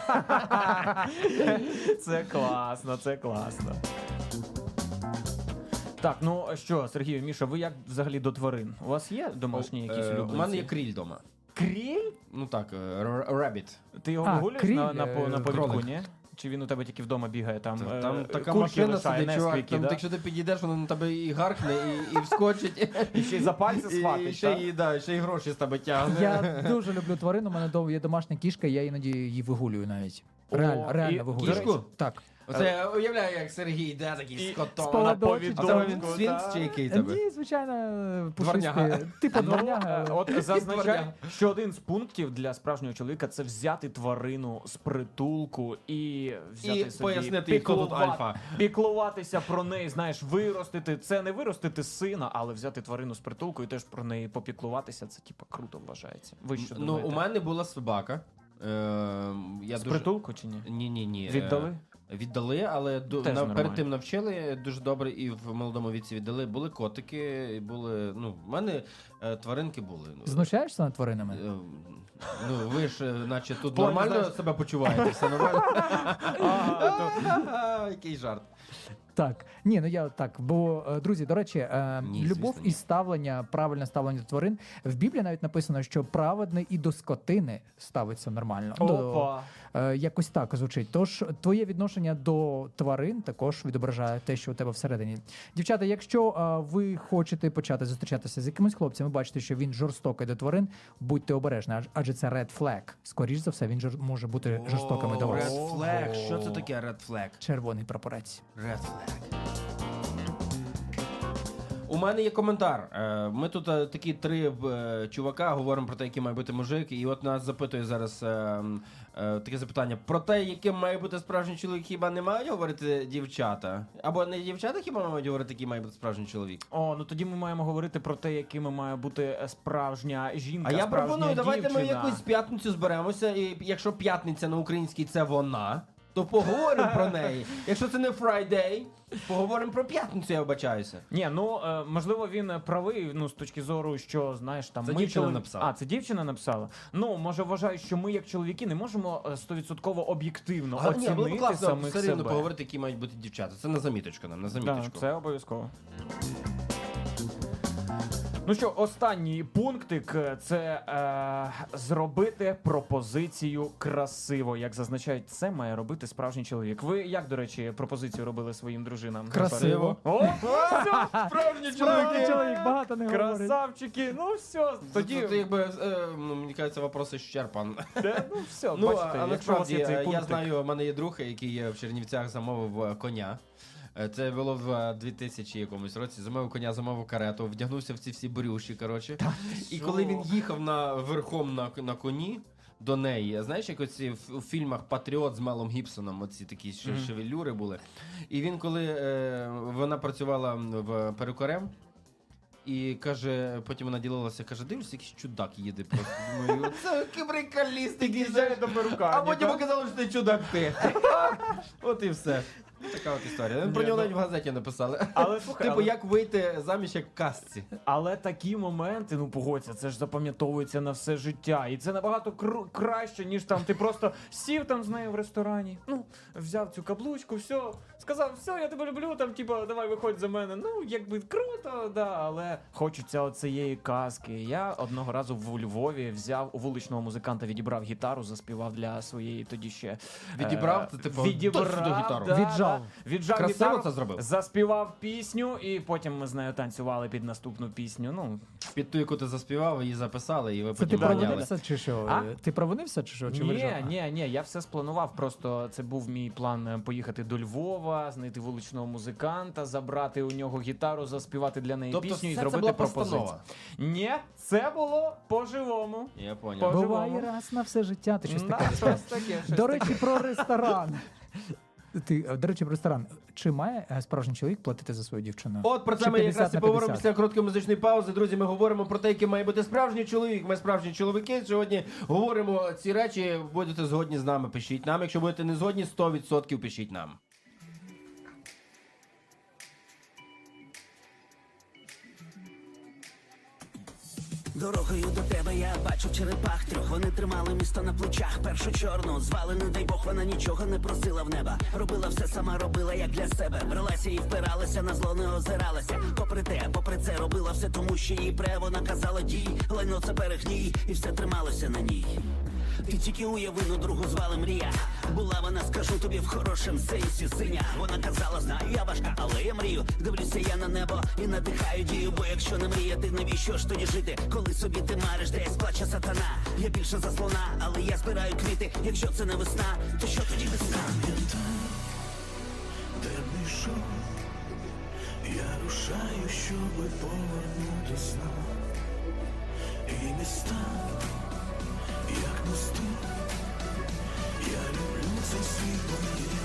Це класно, це класно. Так, ну що, Сергію, Міша, ви як взагалі до тварин? У вас є домашні якісь Е, улюбленці? У мене є кріль вдома. кріль? Ну так, ребіт. Ти його А, вигулюєш кріль, на, на, по- на е, повідку, кролик. ні? Чи він у тебе тільки вдома бігає там? е, Там така кульки машина лишає, сидить, чувак, несквіки, там, да? якщо ти підійдеш, вона на тебе і гаркне, і, і вскочить. І ще й за пальці І, схватить, ще, так? і, да, ще й гроші з тебе тягне. Я дуже люблю тварин, у мене дов- є домашня кішка, я іноді її вигулюю навіть. О, Реально, і реально вигулюю. кішку? Так. Оце я уявляю, як Сергій йде такий З з котом. поводочком. А це він Повідомку, свінкс так. чи який тебе? Ні, звичайно, Дворняга. пушистий. Типу Ну, дворняга. е, але- от зазначай, Дворняга. що один з пунктів для справжнього чоловіка це взяти тварину з притулку і взяти І собі пояснити, їй, хто тут піклува- альфа. піклуватися про неї, знаєш, виростити. Це не виростити сина, але взяти тварину з притулку і теж про неї попіклуватися. Це типа круто вважається. Ви що Ну, думаєте? у мене була собака. Е, я з дуже... притулку чи ні? Ні, ні, ні. Віддали? Віддали, але ду- Теж на, нормально. перед тим навчили дуже добре і в молодому віці віддали. Були котики, і були. Ну, в мене е, тваринки були. Знущаєшся над тваринами? Е, Ну, ви ж, е, наче, тут Плані, нормально знаєш- себе почуваєте, все нормально. А, Який жарт. Так, ні, ну я так. Бо, е, друзі, до речі, е, Ні, любов звісно, ні. і ставлення, правильне ставлення до тварин. В Біблії навіть написано, що праведний і до скотини ставиться нормально. то- До, Опа. е, якось так звучить. Тож твоє відношення до тварин також відображає те, що у тебе всередині. Дівчата, якщо е, ви хочете почати зустрічатися з якимось хлопцем, ви бачите, що він жорстокий до тварин, будьте обережні, аж- адже це red flag. Скоріш за все, він жор- може бути жорстоким до вас. Red flag. Що це таке red flag? Червоний прапорець. Red flag. У мене є коментар. Е, Ми тут е, такі три е, чувака говоримо про те, який має бути мужик, і от нас запитує зараз е, е, таке запитання. Про те, яким має бути справжній чоловік, хіба не мають говорити дівчата? Або не дівчата хіба мають говорити, який має бути справжній чоловік? О, ну тоді ми маємо говорити про те, якими має бути справжня жінка. А я справжня пропоную, давайте ми дівчина. якусь п'ятницю зберемося, і якщо п'ятниця на українській це вона, то поговоримо про неї. Якщо це не Friday, поговоримо про п'ятницю, я вибачаюся. Ні, ну е, можливо, він правий, ну з точки зору, що знаєш, там Це ми дівчина чоловік- написала. А, це дівчина написала. Ну, може, вважаю, що ми, як чоловіки, не можемо е, стовідсотково об'єктивно А, ні, було б оцінити класно самих все рівно себе. поговорити, які мають бути дівчата. Це на заміточку нам, на Да, заміточку. це обов'язково. Ну що, останній пунктик – це е, зробити пропозицію красиво. Як зазначають, це має робити справжній чоловік. Ви як, до речі, пропозицію робили своїм дружинам? Красиво. О, все, справжні Справді чоловіки. чоловік багато не говорить. Красавчики, ну все, Тоді, тоді, якби, е, ну, мені кажеться, вопрос ісчерпан. де, ну все, Ну, бачите, а якщо у вас насправді, є цей я пунктик. знаю, в мене є друг, який в Чернівцях замовив е, коня. Е, Це було в дві тисячі якомусь році. Замовив коня, замовив карету, вдягнувся в ці всі брюші, коротше. І коли він їхав на, верхом на, на коні до неї, знаєш, як оці в, у фільмах «Патріот» з Мелом Гібсоном, оці такі mm-hmm. шевелюри були. І він, коли е, вона працювала в перукарем, і каже, потім вона ділилася, каже, дивишся, якийсь чудак їде просто. Думаю, це приколіст, який Їжджає до перукарні, а потім так? показали, що ти чудак ти. От і все. Така от історія. Про нього навіть в газеті написали. Але, слухай, Типу, але- як вийти заміж як в казці. Але такі моменти, ну погодься, це ж запам'ятовується на все життя. І це набагато кру- краще, ніж там ти просто сів там з нею в ресторані, ну, взяв цю каблучку, все, сказав, все, я тебе люблю, там, типу, давай виходь за мене. Ну, якби круто, да, але хочеться оцієї казки. Я одного разу в Львові взяв у вуличного музиканта, відібрав гітару, заспівав для своєї тоді ще. Відібрав? е, Ти, типу, відібрав, точно гітару? да, Віджав. да. Віджав Красиво гітару, це зробив? заспівав пісню, і потім ми з нею танцювали під наступну пісню. Ну, Під ту, яку ти заспівав, її записали, і ви Це ти потім ганяли. провинився чи що? А? Ти провинився чи що? Чи ні, вирішав? ні, ні, я все спланував. Просто це був мій план е, поїхати до Львова, знайти вуличного музиканта, забрати у нього гітару, заспівати для неї Тобто пісню і все це зробити була пропозицію. постанова? Ні, це було по-живому. Я поняв. По- Буває живому. раз на все життя, ти щось Да, таке щось таке, щось До таке. речі, про ресторан. Ти, до речі, про ресторан. Чи має е, справжній чоловік платити за свою дівчину? От про це Чи ми якраз п'ятдесят і на поговоримо п'ятдесят? після короткої музичної паузи. Друзі, ми говоримо про те, який має бути справжній чоловік. Ми справжні чоловіки. Сьогодні говоримо ці речі. Будете згодні з нами, пишіть нам. Якщо будете не згодні, сто відсотків пишіть нам. Дорогою до тебе я бачу черепах трьох. Вони тримали місто на плечах. Першу чорну звали, не дай Бог, вона нічого не просила в неба. Робила все сама, робила як для себе. Бралася і впиралася, на зло не озиралася. Попри те, попри це робила все, тому що їй пре. Вона казала дій, лайно це перегній, і все трималося на ній. Ти тільки уяви, ну другу звали Мрія. Була вона, скажу тобі, в хорошем сенсі синя. Вона казала, знаю, я важка, але я мрію. Дивлюся я на небо і надихаю дію. Бо якщо не мріяти, навіщо ж тоді жити? Коли собі ти мариш, десь плаче сатана. Я більше за слона, але я збираю квіти. Якщо це не весна, то що тоді весна? Де б не йшов, я рушаю, щоби повернути знов. І міста, як мости, я люблю цей світ, бо є.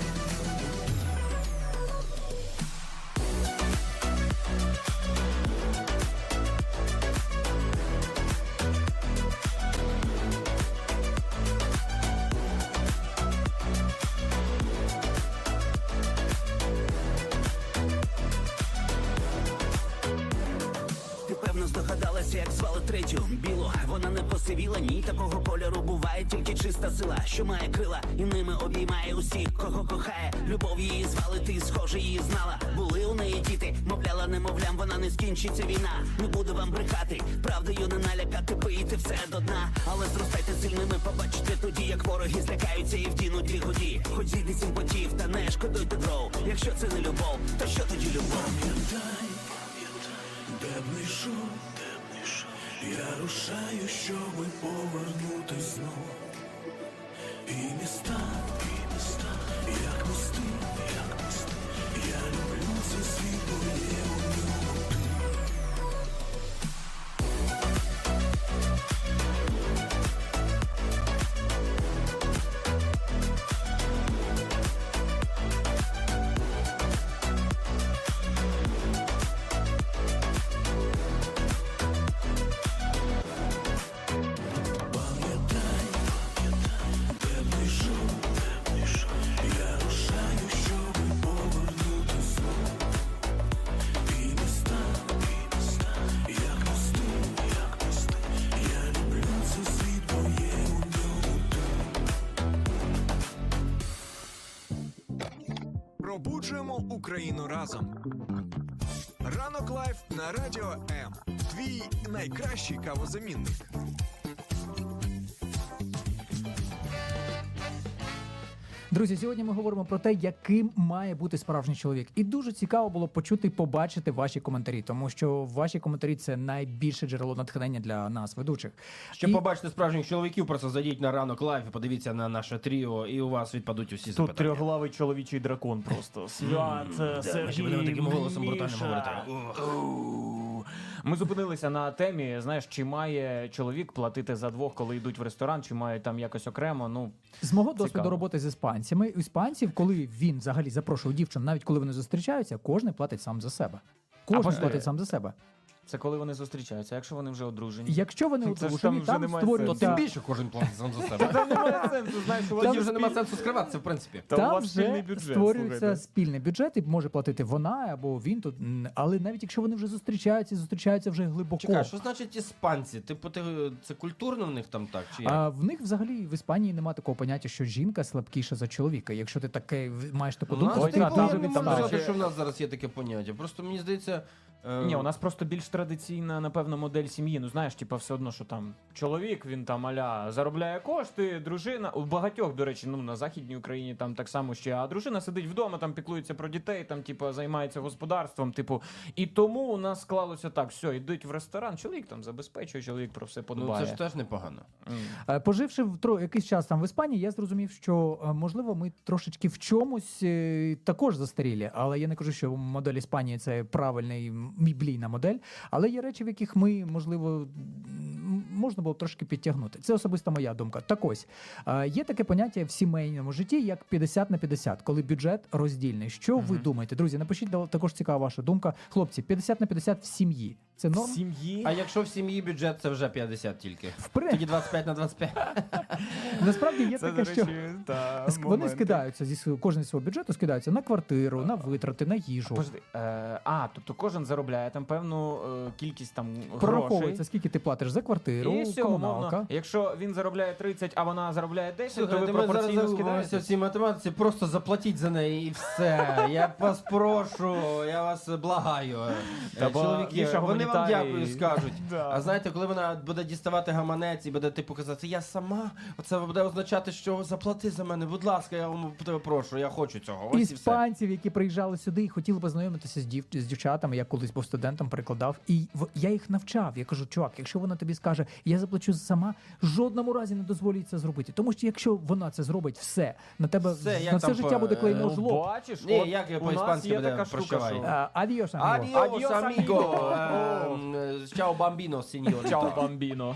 Ти певно здогадалася, як звали третю білу. Вона не посивіла, ні, такого кольору буває тільки чиста сила, що має крила, і ними обіймає усіх, кого кохає. Любов її звали, ти схоже її знала. Були у неї діти, мовляла немовлям, вона не скінчиться війна. Не буду вам брехати, правдою не налякати, пийте все до дна. Але зростайте сильними, побачите тоді, як вороги злякаються і вдінуть дві годі. Хоч зійди сім потів, та не шкодуйте дров. Якщо це не любов, то що тоді любов? Пам'ятай, де б не йшов, де б не йшов, я рушаю, щоби повернутись знов. І міста, і міста, як мости, як мости, я люблю цей світ, бо є у ньому ти. Пам'ятай, пам'ятай, де б не йшов, де б не йшов, я рушаю, щоби повернутись знов. І міста, і міста, як мости, як мости, я люблю цей світ, бо є у ньому ти. Пробуджуємо Україну разом. Ранок лайф на Радіо М. Твій найкращий кавозамінник. Друзі, сьогодні ми говоримо про те, яким має бути справжній чоловік. І дуже цікаво було почути і побачити ваші коментарі, тому що ваші коментарі – це найбільше джерело натхнення для нас, ведучих. Щоб І- побачити справжніх чоловіків, просто зайдіть на ранок лайф і подивіться на наше тріо, і у вас відпадуть усі Тут запитання. трьохглавий чоловічий дракон просто. Свят, Ми ще Сергій, будемо таким голосом брутальним Міша. говорити. Оу. Ми зупинилися на темі, знаєш, чи має чоловік платити за двох, коли йдуть в ресторан, чи має там якось окремо, ну... З мого досвіду Цікаво. роботи з іспанцями, у іспанців, коли він взагалі запрошував дівчин, навіть коли вони зустрічаються, кожен платить сам за себе. Кожен подожди. платить сам за себе. Це коли вони зустрічаються, а якщо вони вже одружені? Якщо вони Це ж там одружені, вже там немає То створюється... тим більше кожен платить сам за себе. Там немає сенсу, знаєш, у вас Тоді же вже нема спіль- сенсу скриватися, в принципі. Та у Там вас спільний вже бюджет, створюється слухайте. спільний бюджет, і може платити вона або він тут. М, Але навіть якщо вони вже зустрічаються, зустрічаються вже глибоко. Чекай, що значить іспанці? Типу, ти, це культурно в них там так? Чи як? А в них взагалі в Іспанії немає такого поняття, що жінка слабкіша за чоловіка. Якщо ти таке в- маєш таку У думку, нас Ой, ти та, типу, там я же не від- можу там сказати, же- що в нас зараз є таке поняття. Просто мені здається... е, Ні, у нас просто більш традиційна, напевно, модель сім'ї. Ну, знаєш, типа, все одно, що там чоловік, він там аля заробляє кошти, дружина. У багатьох, до речі, ну на Західній Україні там так само ще, а дружина сидить вдома, там піклується про дітей, там, типу, займається господарством. Типу, і тому у нас склалося так: все, йдуть в ресторан, чоловік там забезпечує, чоловік про все Ну, подбає. це ж теж непогано. М. Е, Поживши в тро- якийсь час там в Іспанії, я зрозумів, що е, можливо ми трошечки в чомусь е, також застарілі. Але я не кажу, що модель Іспанії це правильна і м- біблійна модель. Але є речі, в яких ми, можливо, м, можна було б трошки підтягнути. Це особиста моя думка. Так ось е, є таке поняття в сімейному житті, як п'ятдесят на п'ятдесят, коли бюджет роздільний. Що ви думаєте, друзі? Напишіть да- також цікава ваша думка. Хлопці, п'ятдесят на п'ятдесят в сім'ї. Це В норм? сім'ї. А якщо в сім'ї бюджет, це вже п'ятдесят тільки. Впри- Тоді двадцять п'ять на двадцять п'ять. Насправді є Це, таке, до що речі, та, Ск- Вони моменти. скидаються зі свого кожен зі свого бюджету, скидаються на квартиру, на витрати, на їжу. Подожди, е, а, тобто кожен заробляє там певну е, кількість там грошей. Прораховується, скільки ти платиш за квартиру, І все, комуналка. умовно, якщо він заробляє тридцять, а вона заробляє десять, то ви Слухайте, ми зараз пропорційно загубимося в скидаєте. цій математиці, просто заплатіть за неї і все. Я вас прошу, я вас благаю. Та Е, бо Чоловіки, Міша вони вам гуманітарій. дякую скажуть. Да. А знаєте, коли вона буде діставати гаманець і буде типу казати, я сама, оце буде означати, що заплати за мене, будь ласка, я вам тебе прошу, я хочу цього. Ось і все. Іспанців, які приїжджали сюди і хотіли познайомитися з, дів... з дівчатами, я колись був студентом, перекладав, і в... я їх навчав. Я кажу, чувак, якщо вона тобі скаже, я заплачу сама, в жодному разі не дозволю їй це зробити. Тому що якщо вона це зробить, все, на тебе Все, як на все там життя по- буде клеймо Ну, жлоб. бачиш, Ні, от як я у нас по-іспанськи є буде така штука, прощавай? що... А, Адіос, аміго. Адіос, Adios, аміго. amigo. Ем, Чао, бамбіно, сеньор. Чао, бамбіно.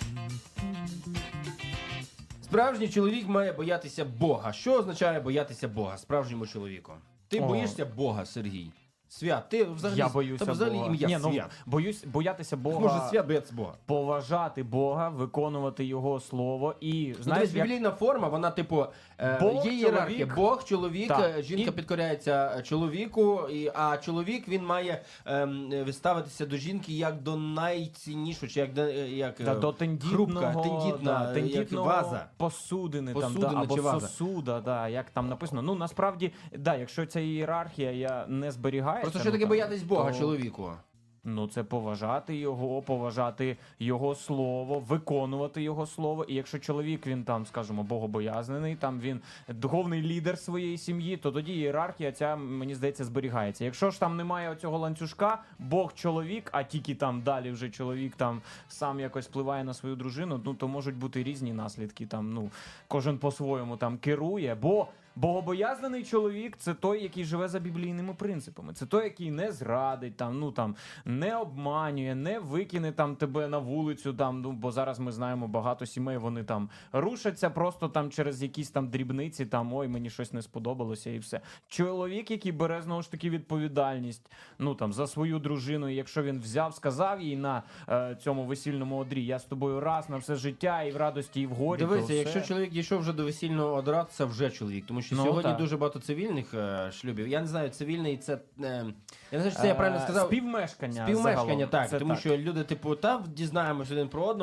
Справжній чоловік має боятися Бога. Що означає боятися Бога справжньому чоловіку? Ти О. боїшся Бога, Сергій? Свят, ти взагалі, Я боюся тебе взагалі Бога. ім'я Ні, ну, Свят. боюсь, боятися Бога, Може, Свят боятися Бога. поважати Бога, виконувати Його слово і, Ну, знаєш, дивись, як... біблійна форма, вона типу, е, Бог, є ієрархія. чоловік. Бог, чоловік, Так. е, жінка І- підкоряється чоловіку, і, а чоловік, він має ем, виставитися до жінки як до найціннішого, чи як, до- е, як Та е, до тендітного, хрупка, тендітна, да, як тендітного ваза. посудини, там, Посудина да, або чи ваза. сосуда, да, як там написано. Ну, насправді, да, якщо ця ієрархія я не зберігаю. Просто що таке боятись Бога чоловіку? Ну, це поважати його, поважати його слово, виконувати його слово. І якщо чоловік, він там, скажімо, богобоязнений, там він духовний лідер своєї сім'ї, то тоді ієрархія ця, мені здається, зберігається. Якщо ж там немає оцього ланцюжка, Бог чоловік, а тільки там далі вже чоловік там сам якось впливає на свою дружину, ну, то можуть бути різні наслідки. Там, ну, кожен по-своєму там керує, бо богобоязнений чоловік – це той, який живе за біблійними принципами. Це той, який не зрадить, там, ну, там, не обманює, не викине там тебе на вулицю, там, ну, бо зараз ми знаємо багато сімей, вони там рушаться просто там через якісь там дрібниці, там, ой, мені щось не сподобалося і все. Чоловік, який бере, знову ж таки, відповідальність, ну, там, за свою дружину, і якщо він взяв, сказав їй на е, цьому весільному одрі, я з тобою раз на все життя, і в радості, і в горі, то Дивися, все. якщо чоловік дійшов вже до весільного одра, це вже чоловік. Тому що Ну, сьогодні так. дуже багато цивільних е, шлюбів. Я не знаю, цивільний це. Е, я не знаю, чи це я правильно Е, сказав. Співмешкання. Співмешкання, загалом. так. Це Тому що люди, типу, та дізнаємось один про одного.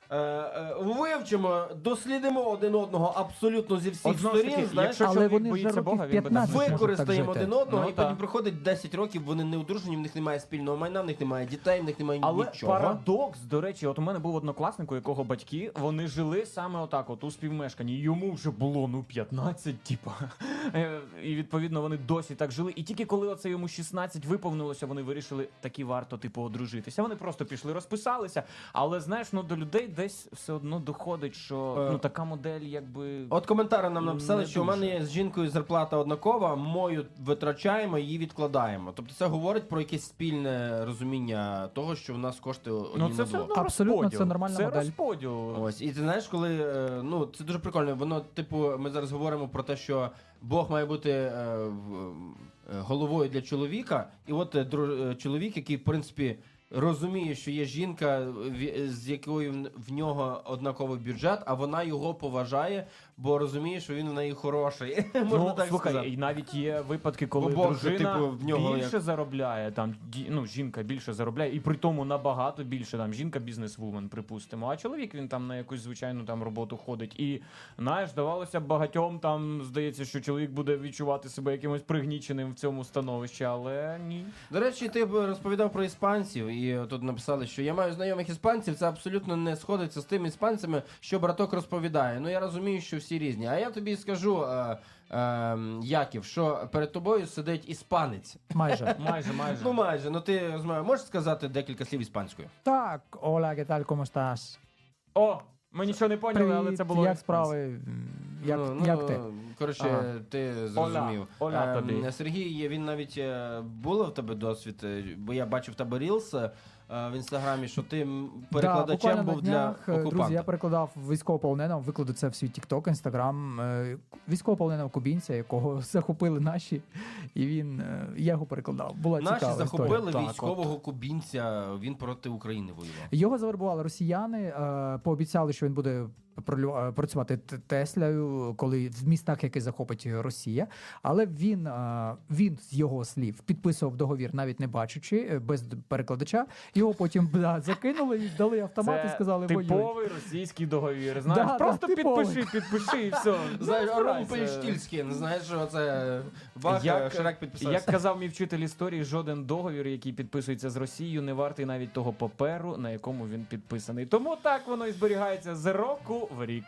Е, е, вивчимо, дослідимо один одного абсолютно зі всіх От знову ж сторін, таки, знаєш, якщо Але чоловік вони вже боїться років Бога, він би так п'ятнадцять не можуть використаємо так жити. один одного, Ну, і так. потім проходить десять років, вони не одружені, в них немає спільного майна, в них немає дітей, в них немає Але нічого. парадокс, до речі, от у мене був однокласник, у якого батьки, вони жили саме отак, от у співмешканні. Йому вже було, ну, п'ятнадцять, типа. Е, І, відповідно, вони досі так жили. І тільки коли оце йому шістнадцять виповнилося, вони вирішили, таки варто, типу, одружитися. Вони просто пішли, розписалися. Але, знаєш, ну, до людей десь все одно доходить, що, Е, ну, така модель, якби... От коментари нам написали, Не що у дуже. мене є з жінкою зарплата однакова, мою витрачаємо, її відкладаємо. Тобто це говорить про якесь спільне розуміння того, що в нас коштує одні Ну, на це все двох. одно Абсолютно, розподіл. це нормальна це модель. розподіл. Ось, і ти знаєш, коли е, ну це дуже прикольно. Воно, типу, ми зараз говоримо про те, що Бог має бути е, в- е, головою для чоловіка, і от е, дру- е, чоловік, який в принципі розуміє, що є жінка, в- з якою в- в нього однаковий бюджет, а вона його поважає, бо розуміє, що він в неї хороший. Можна Ну, так слухай, сказати. і навіть є випадки, коли Бо Бог, дружина типу, в нього більше як- заробляє, там, ді- ну, жінка більше заробляє, і при тому набагато більше, там, жінка бізнес-вумен, припустимо, а чоловік, він там на якусь звичайну там роботу ходить. І, знаєш, здавалося б, багатьом там, здається, що чоловік буде відчувати себе якимось пригніченим в цьому становищі, але ні. До речі, ти б розповідав про іспанців, і тут написали, що я маю знайомих іспанців, це абсолютно не сходиться з тими іспанцями, що браток розповідає. Ну я розумію, що всі різні. А я тобі скажу, е, е, Яків, що перед тобою сидить іспанець. Майже. Майже, майже. Ну майже, ну ти розумієш, можеш сказати декілька слів іспанською? Так, Оля, ¿qué tal, cómo estás? О, ми нічого не поняли, але Привіт, це було... як справи? Як, ну, як ну, ти? Коротше, Ага. ти зрозумів. Оля, оля Ем, тобі. Сергій, він навіть е, було в тебе досвід, е, бо я бачив в тебе рілс е, в інстаграмі, що ти м, перекладачем да, буквально був на днях, для окупанта. друзі, я перекладав військовополоненого, викладу це в свій TikTok, Instagram, е, військовополоненого кубінця, якого захопили наші, і він, е, я його перекладав. Була Наші цікава захопили історія. військового кубінця, він проти України воював. Його завербували росіяни, е, пообіцяли, що він буде пролю- е, працювати т- Теслею, коли в містах, які захопить Росія. Але він, е, він з його слів підписував договір, навіть не бачачи, е, без перекладача. Його потім да, закинули і дали автомат і Це сказали воюй. типовий російський договір, знаєш, Да, просто да, типовий. підпиши, підпиши і все. Знаєш, Ну, Ром старайся. Штільський, знаєш, що це Бах, Як, Шрек підписався. як казав мій вчитель історії, жоден договір, який підписується з Росією, не вартий навіть того паперу, на якому він підписаний. Тому так воно і зберігається з року в рік.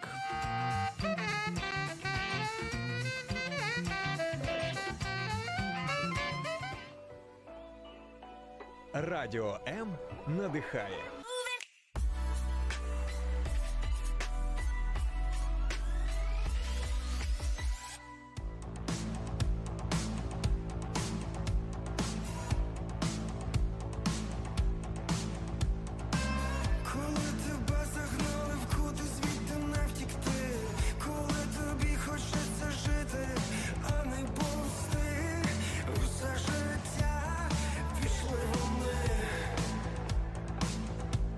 Радіо М надихає. Коли тебе загнали в кути, звідти не втікти, коли тобі хочеться жити, а не пусти, усе життя пішли вони.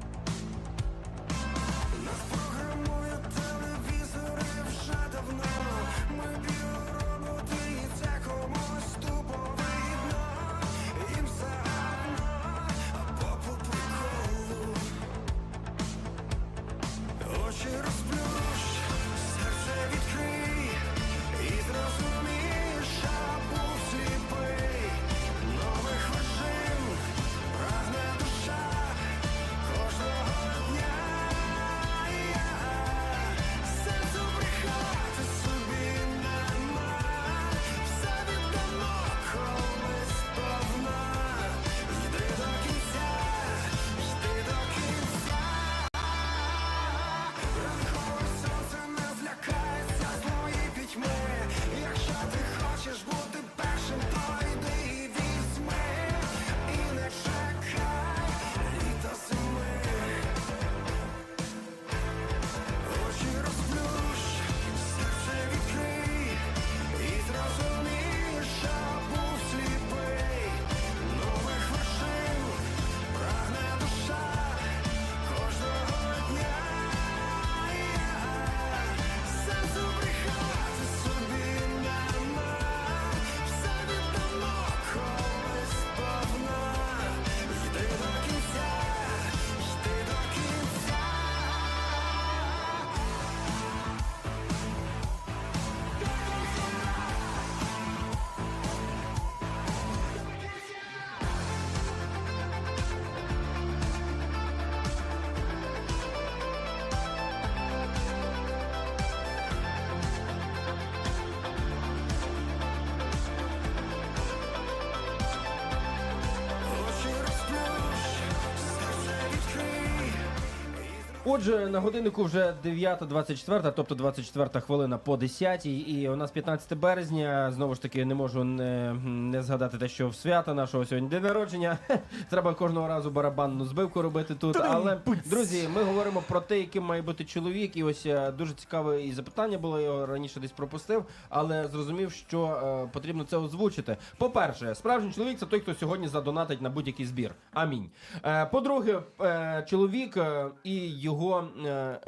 Отже, на годиннику вже дев'ята двадцять чотири, тобто двадцять четверта хвилина по десятій, і у нас п'ятнадцяте березня. Знову ж таки, не можу не, не згадати те, що в свята нашого сьогодні день народження. Треба кожного разу барабанну збивку робити тут. Але, друзі, ми говоримо про те, яким має бути чоловік. І ось дуже цікаве і запитання було, я його раніше десь пропустив, але зрозумів, що е, потрібно це озвучити. По-перше, справжній чоловік – це той, хто сьогодні задонатить на будь-який збір. Амінь. Е, по-друге, е, чоловік е, і його е, е,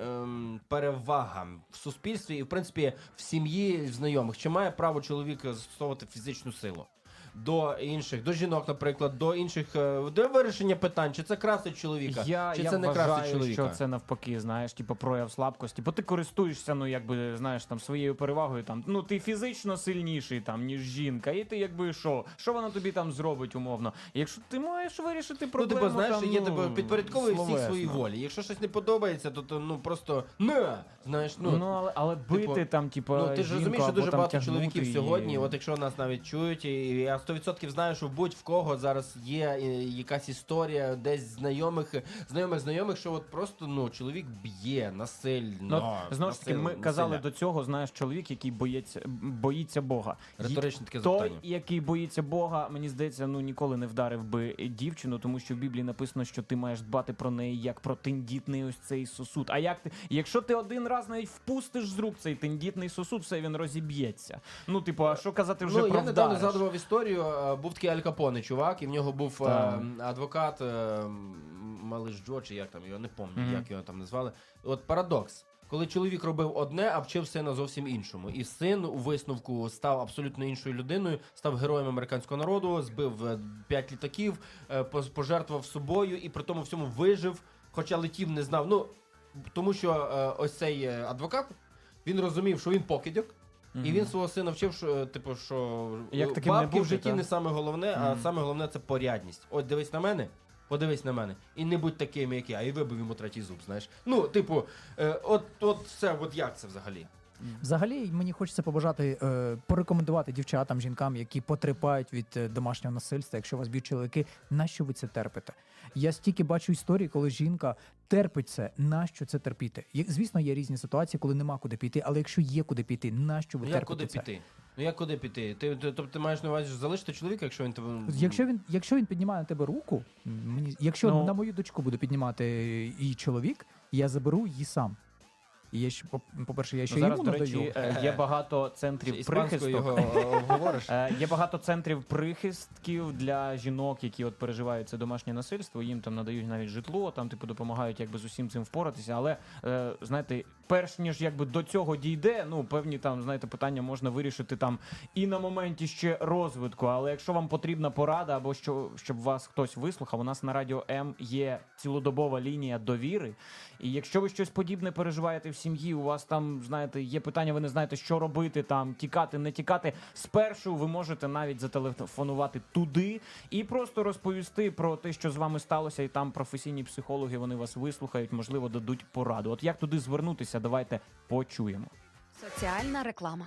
перевага в суспільстві і, в принципі, в сім'ї, в знайомих. Чи має право чоловік застосовувати фізичну силу до інших, до жінок, наприклад, до інших, до вирішення питань, чи це красить чоловіка, я, чи я це не красить вважаю, чоловіка? що це навпаки, знаєш, типу прояв слабкості, бо ти користуєшся, ну, якби, знаєш, там, своєю перевагою, там, ну, ти фізично сильніший, там, ніж жінка, і ти, якби, що? Що вона тобі там зробить, умовно? Якщо ти маєш вирішити проблему, ну, типу, знаєш, там, є ну, тебе підпорядковує всіх словесно. своїй волі. Якщо щось не подобається, то, то ну, просто не, знаєш, ну, ну але, але бити типу, там, типу, ну, ти ж розумієш, що дуже багато чоловіків її. сьогодні, от якщо нас навіть чують, і я сто відсотків знаю, що будь-в кого зараз є якась історія десь знайомих, знайомих знайомих, що от просто, ну, чоловік б'є насильно. Ну, знову ж таки, ми насильно. казали до цього, знаєш, чоловік, який боїться, боїться Бога. Риторичне таке Той, запитання. який боїться Бога, мені здається, ну, ніколи не вдарив би дівчину, тому що в Біблії написано, що ти маєш дбати про неї як про тендітний ось цей сосуд. А як ти, якщо ти один раз навіть впустиш з рук цей тендітний сосуд, все, він розіб'ється. Ну, ну, типу, а що казати вже ну, про я недавно вдариш? згадував історію, був такий Аль Капоне, чувак, і в нього був е, адвокат е, Малиш Джо, чи як там його, не пам'ятаю, mm-hmm. як його там назвали. От парадокс. Коли чоловік робив одне, а вчив сина зовсім іншому. І син у висновку став абсолютно іншою людиною, став героєм американського народу, збив п'ять літаків, пожертвував собою і при тому всьому вижив, хоча летів не знав. Ну, тому що ось цей адвокат, він розумів, що він покидьок, mm-hmm. і він свого сина вчив, що, типу, що як бабки не в житті та? не саме головне, mm-hmm. а саме головне – це порядність. Ось дивись на мене, подивись на мене. І не будь таким, як я. І вибив йому третій зуб, знаєш. Ну, типу, е, от, от все, от як це взагалі? Взагалі, мені хочеться побажати, е, порекомендувати дівчатам, жінкам, які потерпають від е, домашнього насильства, якщо вас б'ють чоловіки, нащо ви це терпите? Я стільки бачу історії, коли жінка терпить це, нащо це терпіти? Є, звісно, є різні ситуації, коли нема куди піти, але якщо є куди піти, нащо ви ну, терпите куди це? Піти? Ну як куди піти? Ти, тобто ти маєш на увазі залишити чоловіка, якщо він тебе... Якщо він, якщо він піднімає на тебе руку, мені, якщо ну, на мою дочку буде піднімати її чоловік, я заберу її сам. І я ще, по-перше, я ще ну, зараз, йому до речі, надаю. є багато центрів прихистку. його говориш? Є багато центрів прихистків для жінок, які от переживають це домашнє насильство. Їм там надають навіть житло, там типу допомагають якби з усім цим впоратися. Але е, знаєте, перш ніж якби до цього дійде, ну певні там знаєте питання можна вирішити там і на моменті ще розвитку. Але якщо вам потрібна порада або що, щоб вас хтось вислухав, у нас на Радіо М є цілодобова лінія довіри. І якщо ви щось подібне переживаєте в сім'ї, у вас там, знаєте, є питання, ви не знаєте, що робити, там, тікати, не тікати, спершу ви можете навіть зателефонувати туди і просто розповісти про те, що з вами сталося, і там професійні психологи, вони вас вислухають, можливо, дадуть пораду. От як туди звернутися, давайте почуємо. Соціальна реклама.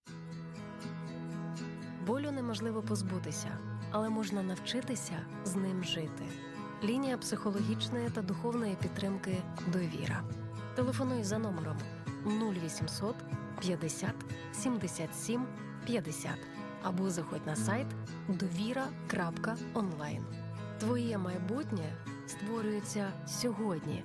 Болю неможливо позбутися, але можна навчитися з ним жити. Лінія психологічної та духовної підтримки «Довіра». Телефонуй за номером нуль вісімсот п'ятдесят сімдесят сім п'ятдесят або заходь на сайт довіра крапка онлайн. Твоє майбутнє створюється сьогодні.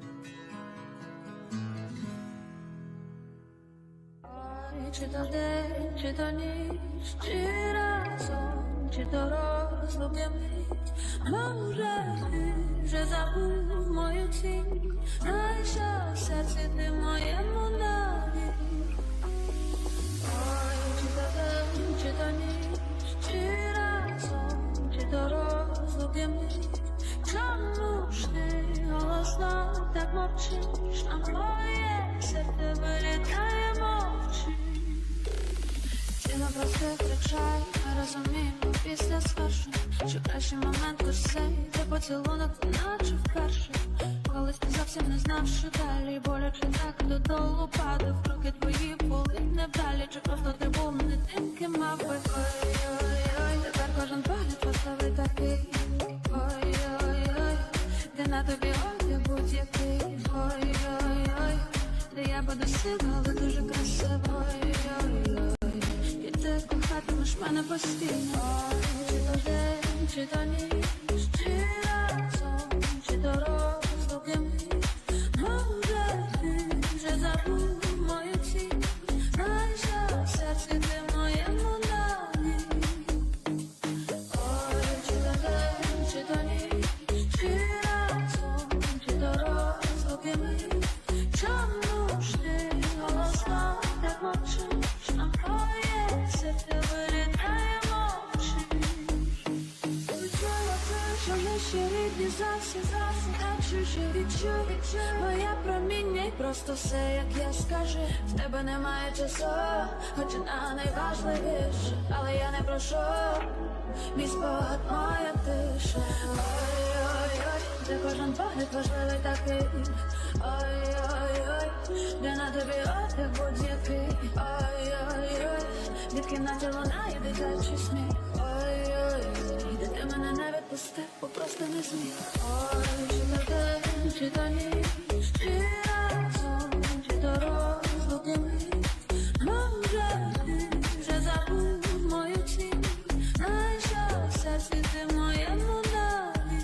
Чи то день, чи то ніч, чи разом, чи то розлуками. Може, ти вже забув мою тінь, а що в серці ти моєму навік. Ой, чи то день, чи то ніч, чи разом, чи то розлуками. Чому ж ти голосно так мовчиш, а моє серце вилітає мовчи. Тіло просто кричає, ми розуміємо після спершу, що кращий момент лиш цей, де поцілунок наче вперше. Колись не зовсім не знав, що далі, боляче так додолу падав, руки твої були невдалі, чи просто ти був не тим, ким мав би. Ой-ой-ой, тепер кожен погляд поставить такий. Ой-ой-ой, ти на тобі одягу будь-який. Ой-ой-ой, де я буду сила, але дуже красива. Ой-ой-ой, і ти кохатимеш мене постійно. Чи то день, чи то ніч, чи разом, чи то розлуки мій. Може ти вже забув мою ціль, знаєш, що в серці ти моєму далі. Ой, чи то день, чи то ніч, чи разом, чи то розлуки мій. Чому ж ти голосно так мовчиш, а твоє серце вилітає мовчиш. Відчула те, що наші рідні зовсім, зовсім а чужі. Відчуй, відчуй моє проміння і просто все, як я скажу. В тебе немає часу, хоч на найважливіше, але я не прошу, мій спогад, моя тиша. Ой-ой-ой, де кожен погляд важливий такий. Ой-ой-ой, де на тобі одяг будь-який. Ой-ой-ой, від кімнаті лунає дитячий сміх. Ой-ой-ой, де ти мене не відпустив, бо просто не зміг. Ой, чи то день, чи то ніч, чи разом, чи то розлуки мій. Може ти вже забув мою ціль, знаєш, що в серці ти моєму далі.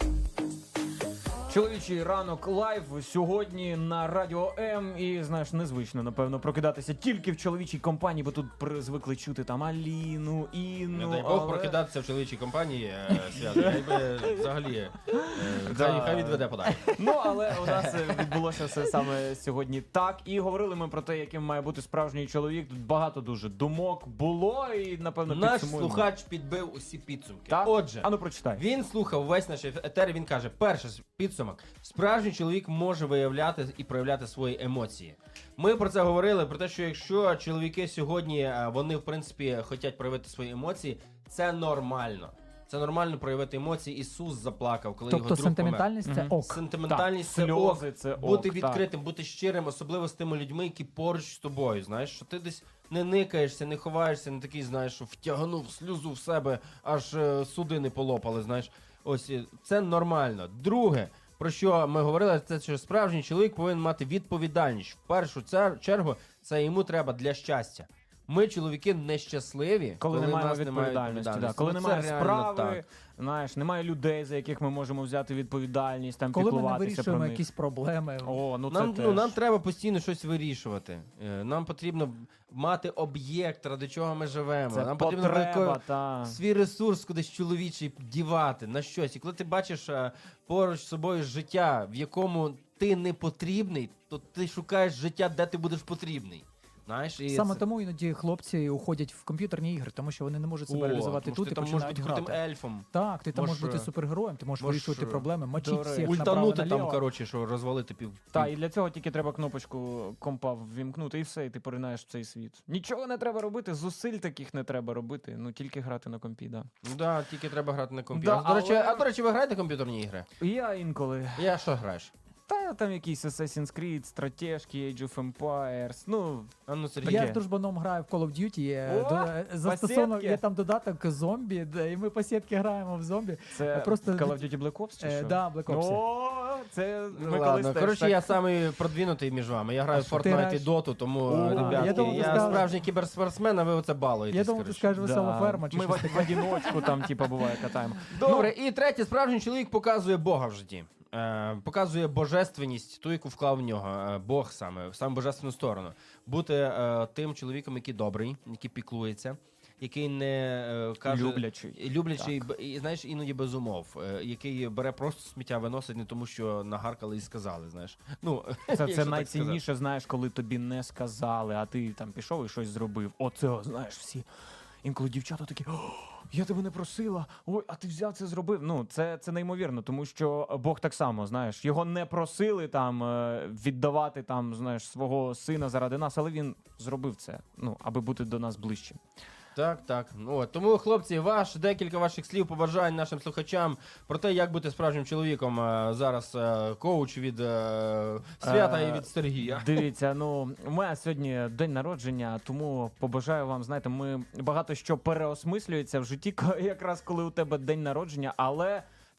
Чоловічий ранок лайв сьогодні на Радіо М. І, знаєш, незвично, напевно, прокидатися тільки в чоловічій компанії, бо тут при- звикли чути там Аліну, Інну. Не дай Бог але- прокидатися в чоловічій компанії, е, Свято. Хай би взагалі е, хай, хай відведе подалі. Ну, але у нас е, відбулося все саме сьогодні так. І говорили ми про те, яким має бути справжній чоловік. Тут багато дуже думок було і, напевно, Наш підсумуємо. слухач підбив усі підсумки. Так? Отже, Ану, прочитай. він слухав весь наш етер, він каже, перший підсумок. Справжній чоловік може виявляти і проявляти свої емоції. Ми про це говорили, про те, що якщо чоловіки сьогодні, е, вони, в принципі, хочуть проявити свої емоції, це нормально. Це нормально проявити емоції. Ісус заплакав, коли його Тобто друг помер. сентиментальність це Мгм. ок. Сентиментальність Так, це ок, сльози це ок, бути так. відкритим, бути щирим, особливо з тими людьми, які поруч з тобою. Знаєш, що ти десь не никаєшся, не ховаєшся, не такий, знаєш, що втягнув сльозу в себе, аж е, судини полопали. Знаєш, ось е, це нормально. Друге, про що ми говорили, це що справжній чоловік повинен мати відповідальність. В першу цер- чергу це йому треба для щастя. Ми, чоловіки, нещасливі, Коли, в немає нас відповідальності, да. коли Ну, це немає реально справи, так. знаєш, немає людей, за яких ми можемо взяти відповідальність, там Коли ми не піклуватися про вирішуємо них. якісь проблеми. О, ну це Нам, теж. ну, нам треба постійно щось вирішувати. Е, Нам потрібно мати об'єкт, ради чого ми живемо. Це Нам потрібно потреба, велико- та. свій ресурс кудись чоловічий дівати на щось. І коли ти бачиш е, поруч з собою життя, в якому ти не потрібний, то ти шукаєш життя, де ти будеш потрібний. Знаєш, і Саме це- тому іноді хлопці уходять в комп'ютерні ігри, тому що вони не можуть себе О, реалізувати тому що тут ти і там можеш починають бути грати. крутим ельфом. Так, ти там можеш Можеш, бути супергероєм, ти можеш можеш, вирішувати проблеми, до мочити речі, всіх Ультанути там, направо-наліво. коротше, що розвалити пів. Та, і для цього тільки треба кнопочку компа ввімкнути, і все, і ти поринаєш в цей світ. Нічого не треба робити, зусиль таких не треба робити, ну тільки грати на компі, да. Ну да, тільки треба грати на комп'ютер. Да, до речі, але- а до речі, ви граєте комп'ютерні ігри? Я інколи. Я що граєш? Та там якісь Assassin's Creed, стратежки, Age of Empires, ну, А ну, Сергій. Я Таке. з дружбаном граю в Call of Duty, є, О, до- застосовано, посєдки. є там додаток зомбі, де- і ми по сітки граємо в зомбі. це Просто- Call of Duty Black Ops чи Е, що? да, Black Ops. О, це Ну, ми ладно. колись теж Коротше, так- я самий продвинутий між вами. Я граю А в що ти Fortnite і граєш? Доту, тому, О, ребятки, я я, думав, ти скажеш- справжній кіберспортсмен, а ви оце балуєтесь. Я думав, ти коротше. скажеш весела Да. ферма чи Ми щось в, таке. в одиночку там, типа, буває, катаємо. Добре, і третє, справжній чоловік показує Бога в житті. Е, показує божественність, ту, яку вклав в нього, е, Бог саме, в саме божественну сторону. Бути е, тим чоловіком, який добрий, який піклується, який не е, каже... Люблячий. Люблячий, б- і, знаєш, іноді без умов, е, який бере просто сміття, виносить не тому, що нагаркали і сказали, знаєш. Ну, Це, якщо це так найцінніше, знаєш, коли тобі не сказали, а ти там пішов і щось зробив. Оце, знаєш, всі. Інколи дівчата такі, «О, я тебе не просила, ой, а ти взяв це зробив. Ну, це, це неймовірно, тому що Бог так само, знаєш, його не просили там е, віддавати там, знаєш, свого сина заради нас, але він зробив це, ну, аби бути до нас ближчим. Так, так. Ну, от. Тому, хлопці, ваш декілька ваших слів, побажань нашим слухачам про те, як бути справжнім чоловіком. Е, Зараз е, коуч від е, Свята Е, і від Сергія. Дивіться, ну у мене сьогодні день народження, тому побажаю вам, знаєте, ми багато що переосмислюється в житті, ко- якраз коли у тебе день народження, але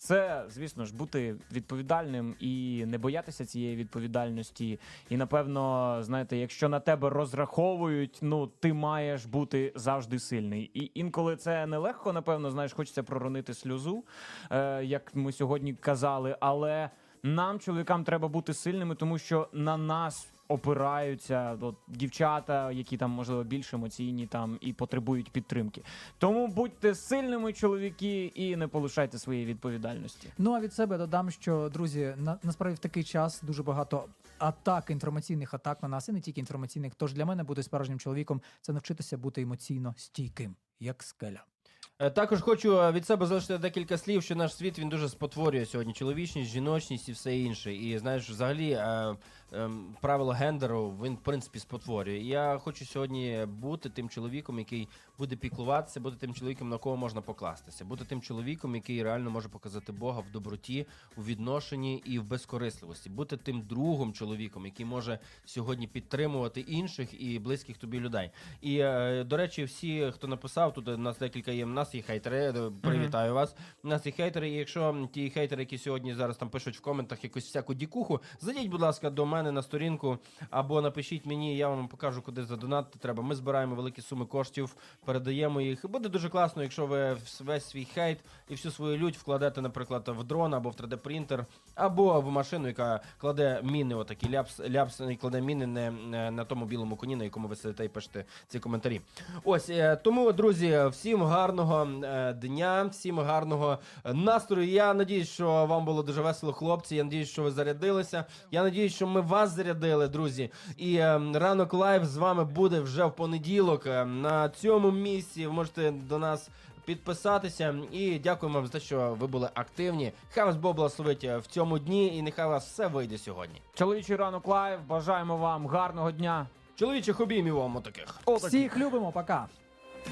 це, звісно ж, бути відповідальним і не боятися цієї відповідальності. І, напевно, знаєте, якщо на тебе розраховують, ну, ти маєш бути завжди сильний. І інколи це нелегко, напевно, знаєш, хочеться проронити сльозу, е, як ми сьогодні казали, але нам, чоловікам, треба бути сильними, тому що на нас опираються от, дівчата, які там, можливо, більш емоційні там і потребують підтримки. Тому будьте сильними, чоловіки, і не полишайте своєї відповідальності. Ну, а від себе додам, що, друзі, на, насправді в такий час дуже багато атак, інформаційних атак на нас, і не тільки інформаційних. Тож для мене бути справжнім чоловіком – це навчитися бути емоційно стійким, як скеля. Також хочу від себе залишити декілька слів, що наш світ, він дуже спотворює сьогодні чоловічність, жіночність і все інше. І, знаєш, взагалі е, е, правило гендеру, він, в принципі, спотворює. І я хочу сьогодні бути тим чоловіком, який буде піклуватися, бути тим чоловіком, на кого можна покластися. Бути тим чоловіком, який реально може показати Бога в доброті, у відношенні і в безкорисливості. Бути тим другом чоловіком, який може сьогодні підтримувати інших і близьких тобі людей. І, е, до речі, всі, хто написав, тут у нас декілька є, у нас є хейтери, привітаю mm-hmm. вас. У нас є хейтери, і якщо ті хейтери, які сьогодні зараз там пишуть в коментах якусь всяку дікуху, зайдіть, будь ласка, до мене на сторінку, або напишіть мені, я вам покажу, куди задонатити треба. Ми збираємо великі суми коштів, передаємо їх. Буде дуже класно, якщо ви весь свій хейт і всю свою лють вкладете, наприклад, в дрон, або в три де-принтер, або в машину, яка кладе міни, отакі ляпс, ляпс, і кладе міни не, не на тому білому коні, на якому ви сидите і пишете ці коментарі. Ось, тому, друзі, всім гарного дня, всім гарного настрою. Я надіюсь, що вам було дуже весело, хлопці. Я надіюсь, що ви зарядилися. Я надіюсь, що ми вас зарядили, друзі. І е, ранок лайв з вами буде вже в понеділок. На цьому місці ви можете до нас підписатися. І дякуємо вам за те, що ви були активні. Хай вас Бог благословить в цьому дні і нехай у вас все вийде сьогодні. Чоловічий ранок лайв. Бажаємо вам гарного дня. Чоловічих обіймів вам отаких. Всіх любимо, пока. Ти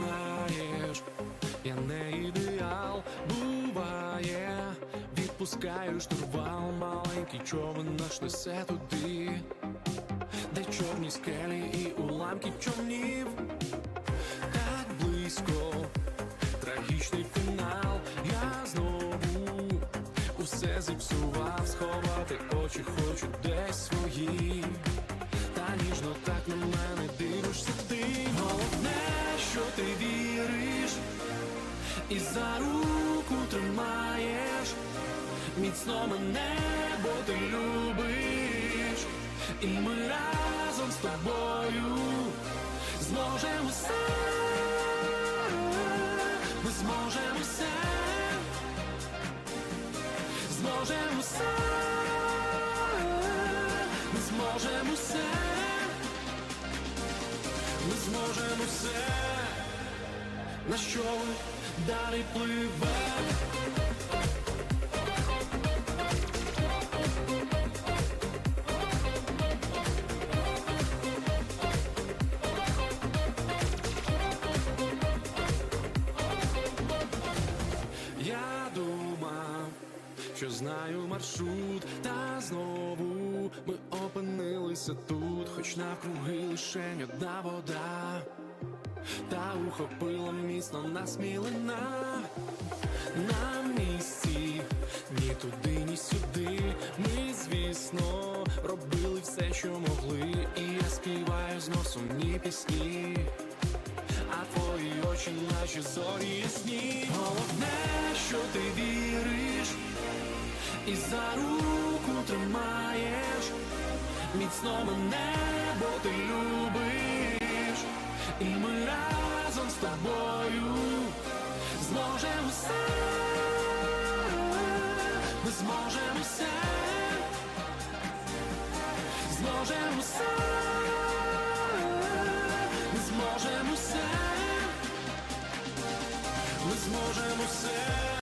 знаєш, я не ідеал, буває, відпускаю штурвал, маленький човен наш несе туди, де чорні скелі і уламки човнів, так близько, трагічний фінал, я знову усе зіпсував, сховати очі хочу десь свої, та ніжно так на мене дивишся ти, головне, що ти віриш і за руку тримаєш міцно мене, бо ти любиш, і ми разом з тобою зможемо все, ми зможемо все, зможемо все, ми зможемо все, ми зможемо все, на що далі пливе. Я думав, що знаю маршрут, та знову ми опинилися тут, хоч навкруги лишень одна вода, та ухопила міцно нас мілина. На місці, ні туди, ні сюди, ми, звісно, робили все, що могли, і я співаю знов сумні пісні, а твої очі наші зорі ясні. Головне, що ти віриш і за руку тримаєш міцно мене, бо ти любиш, і ми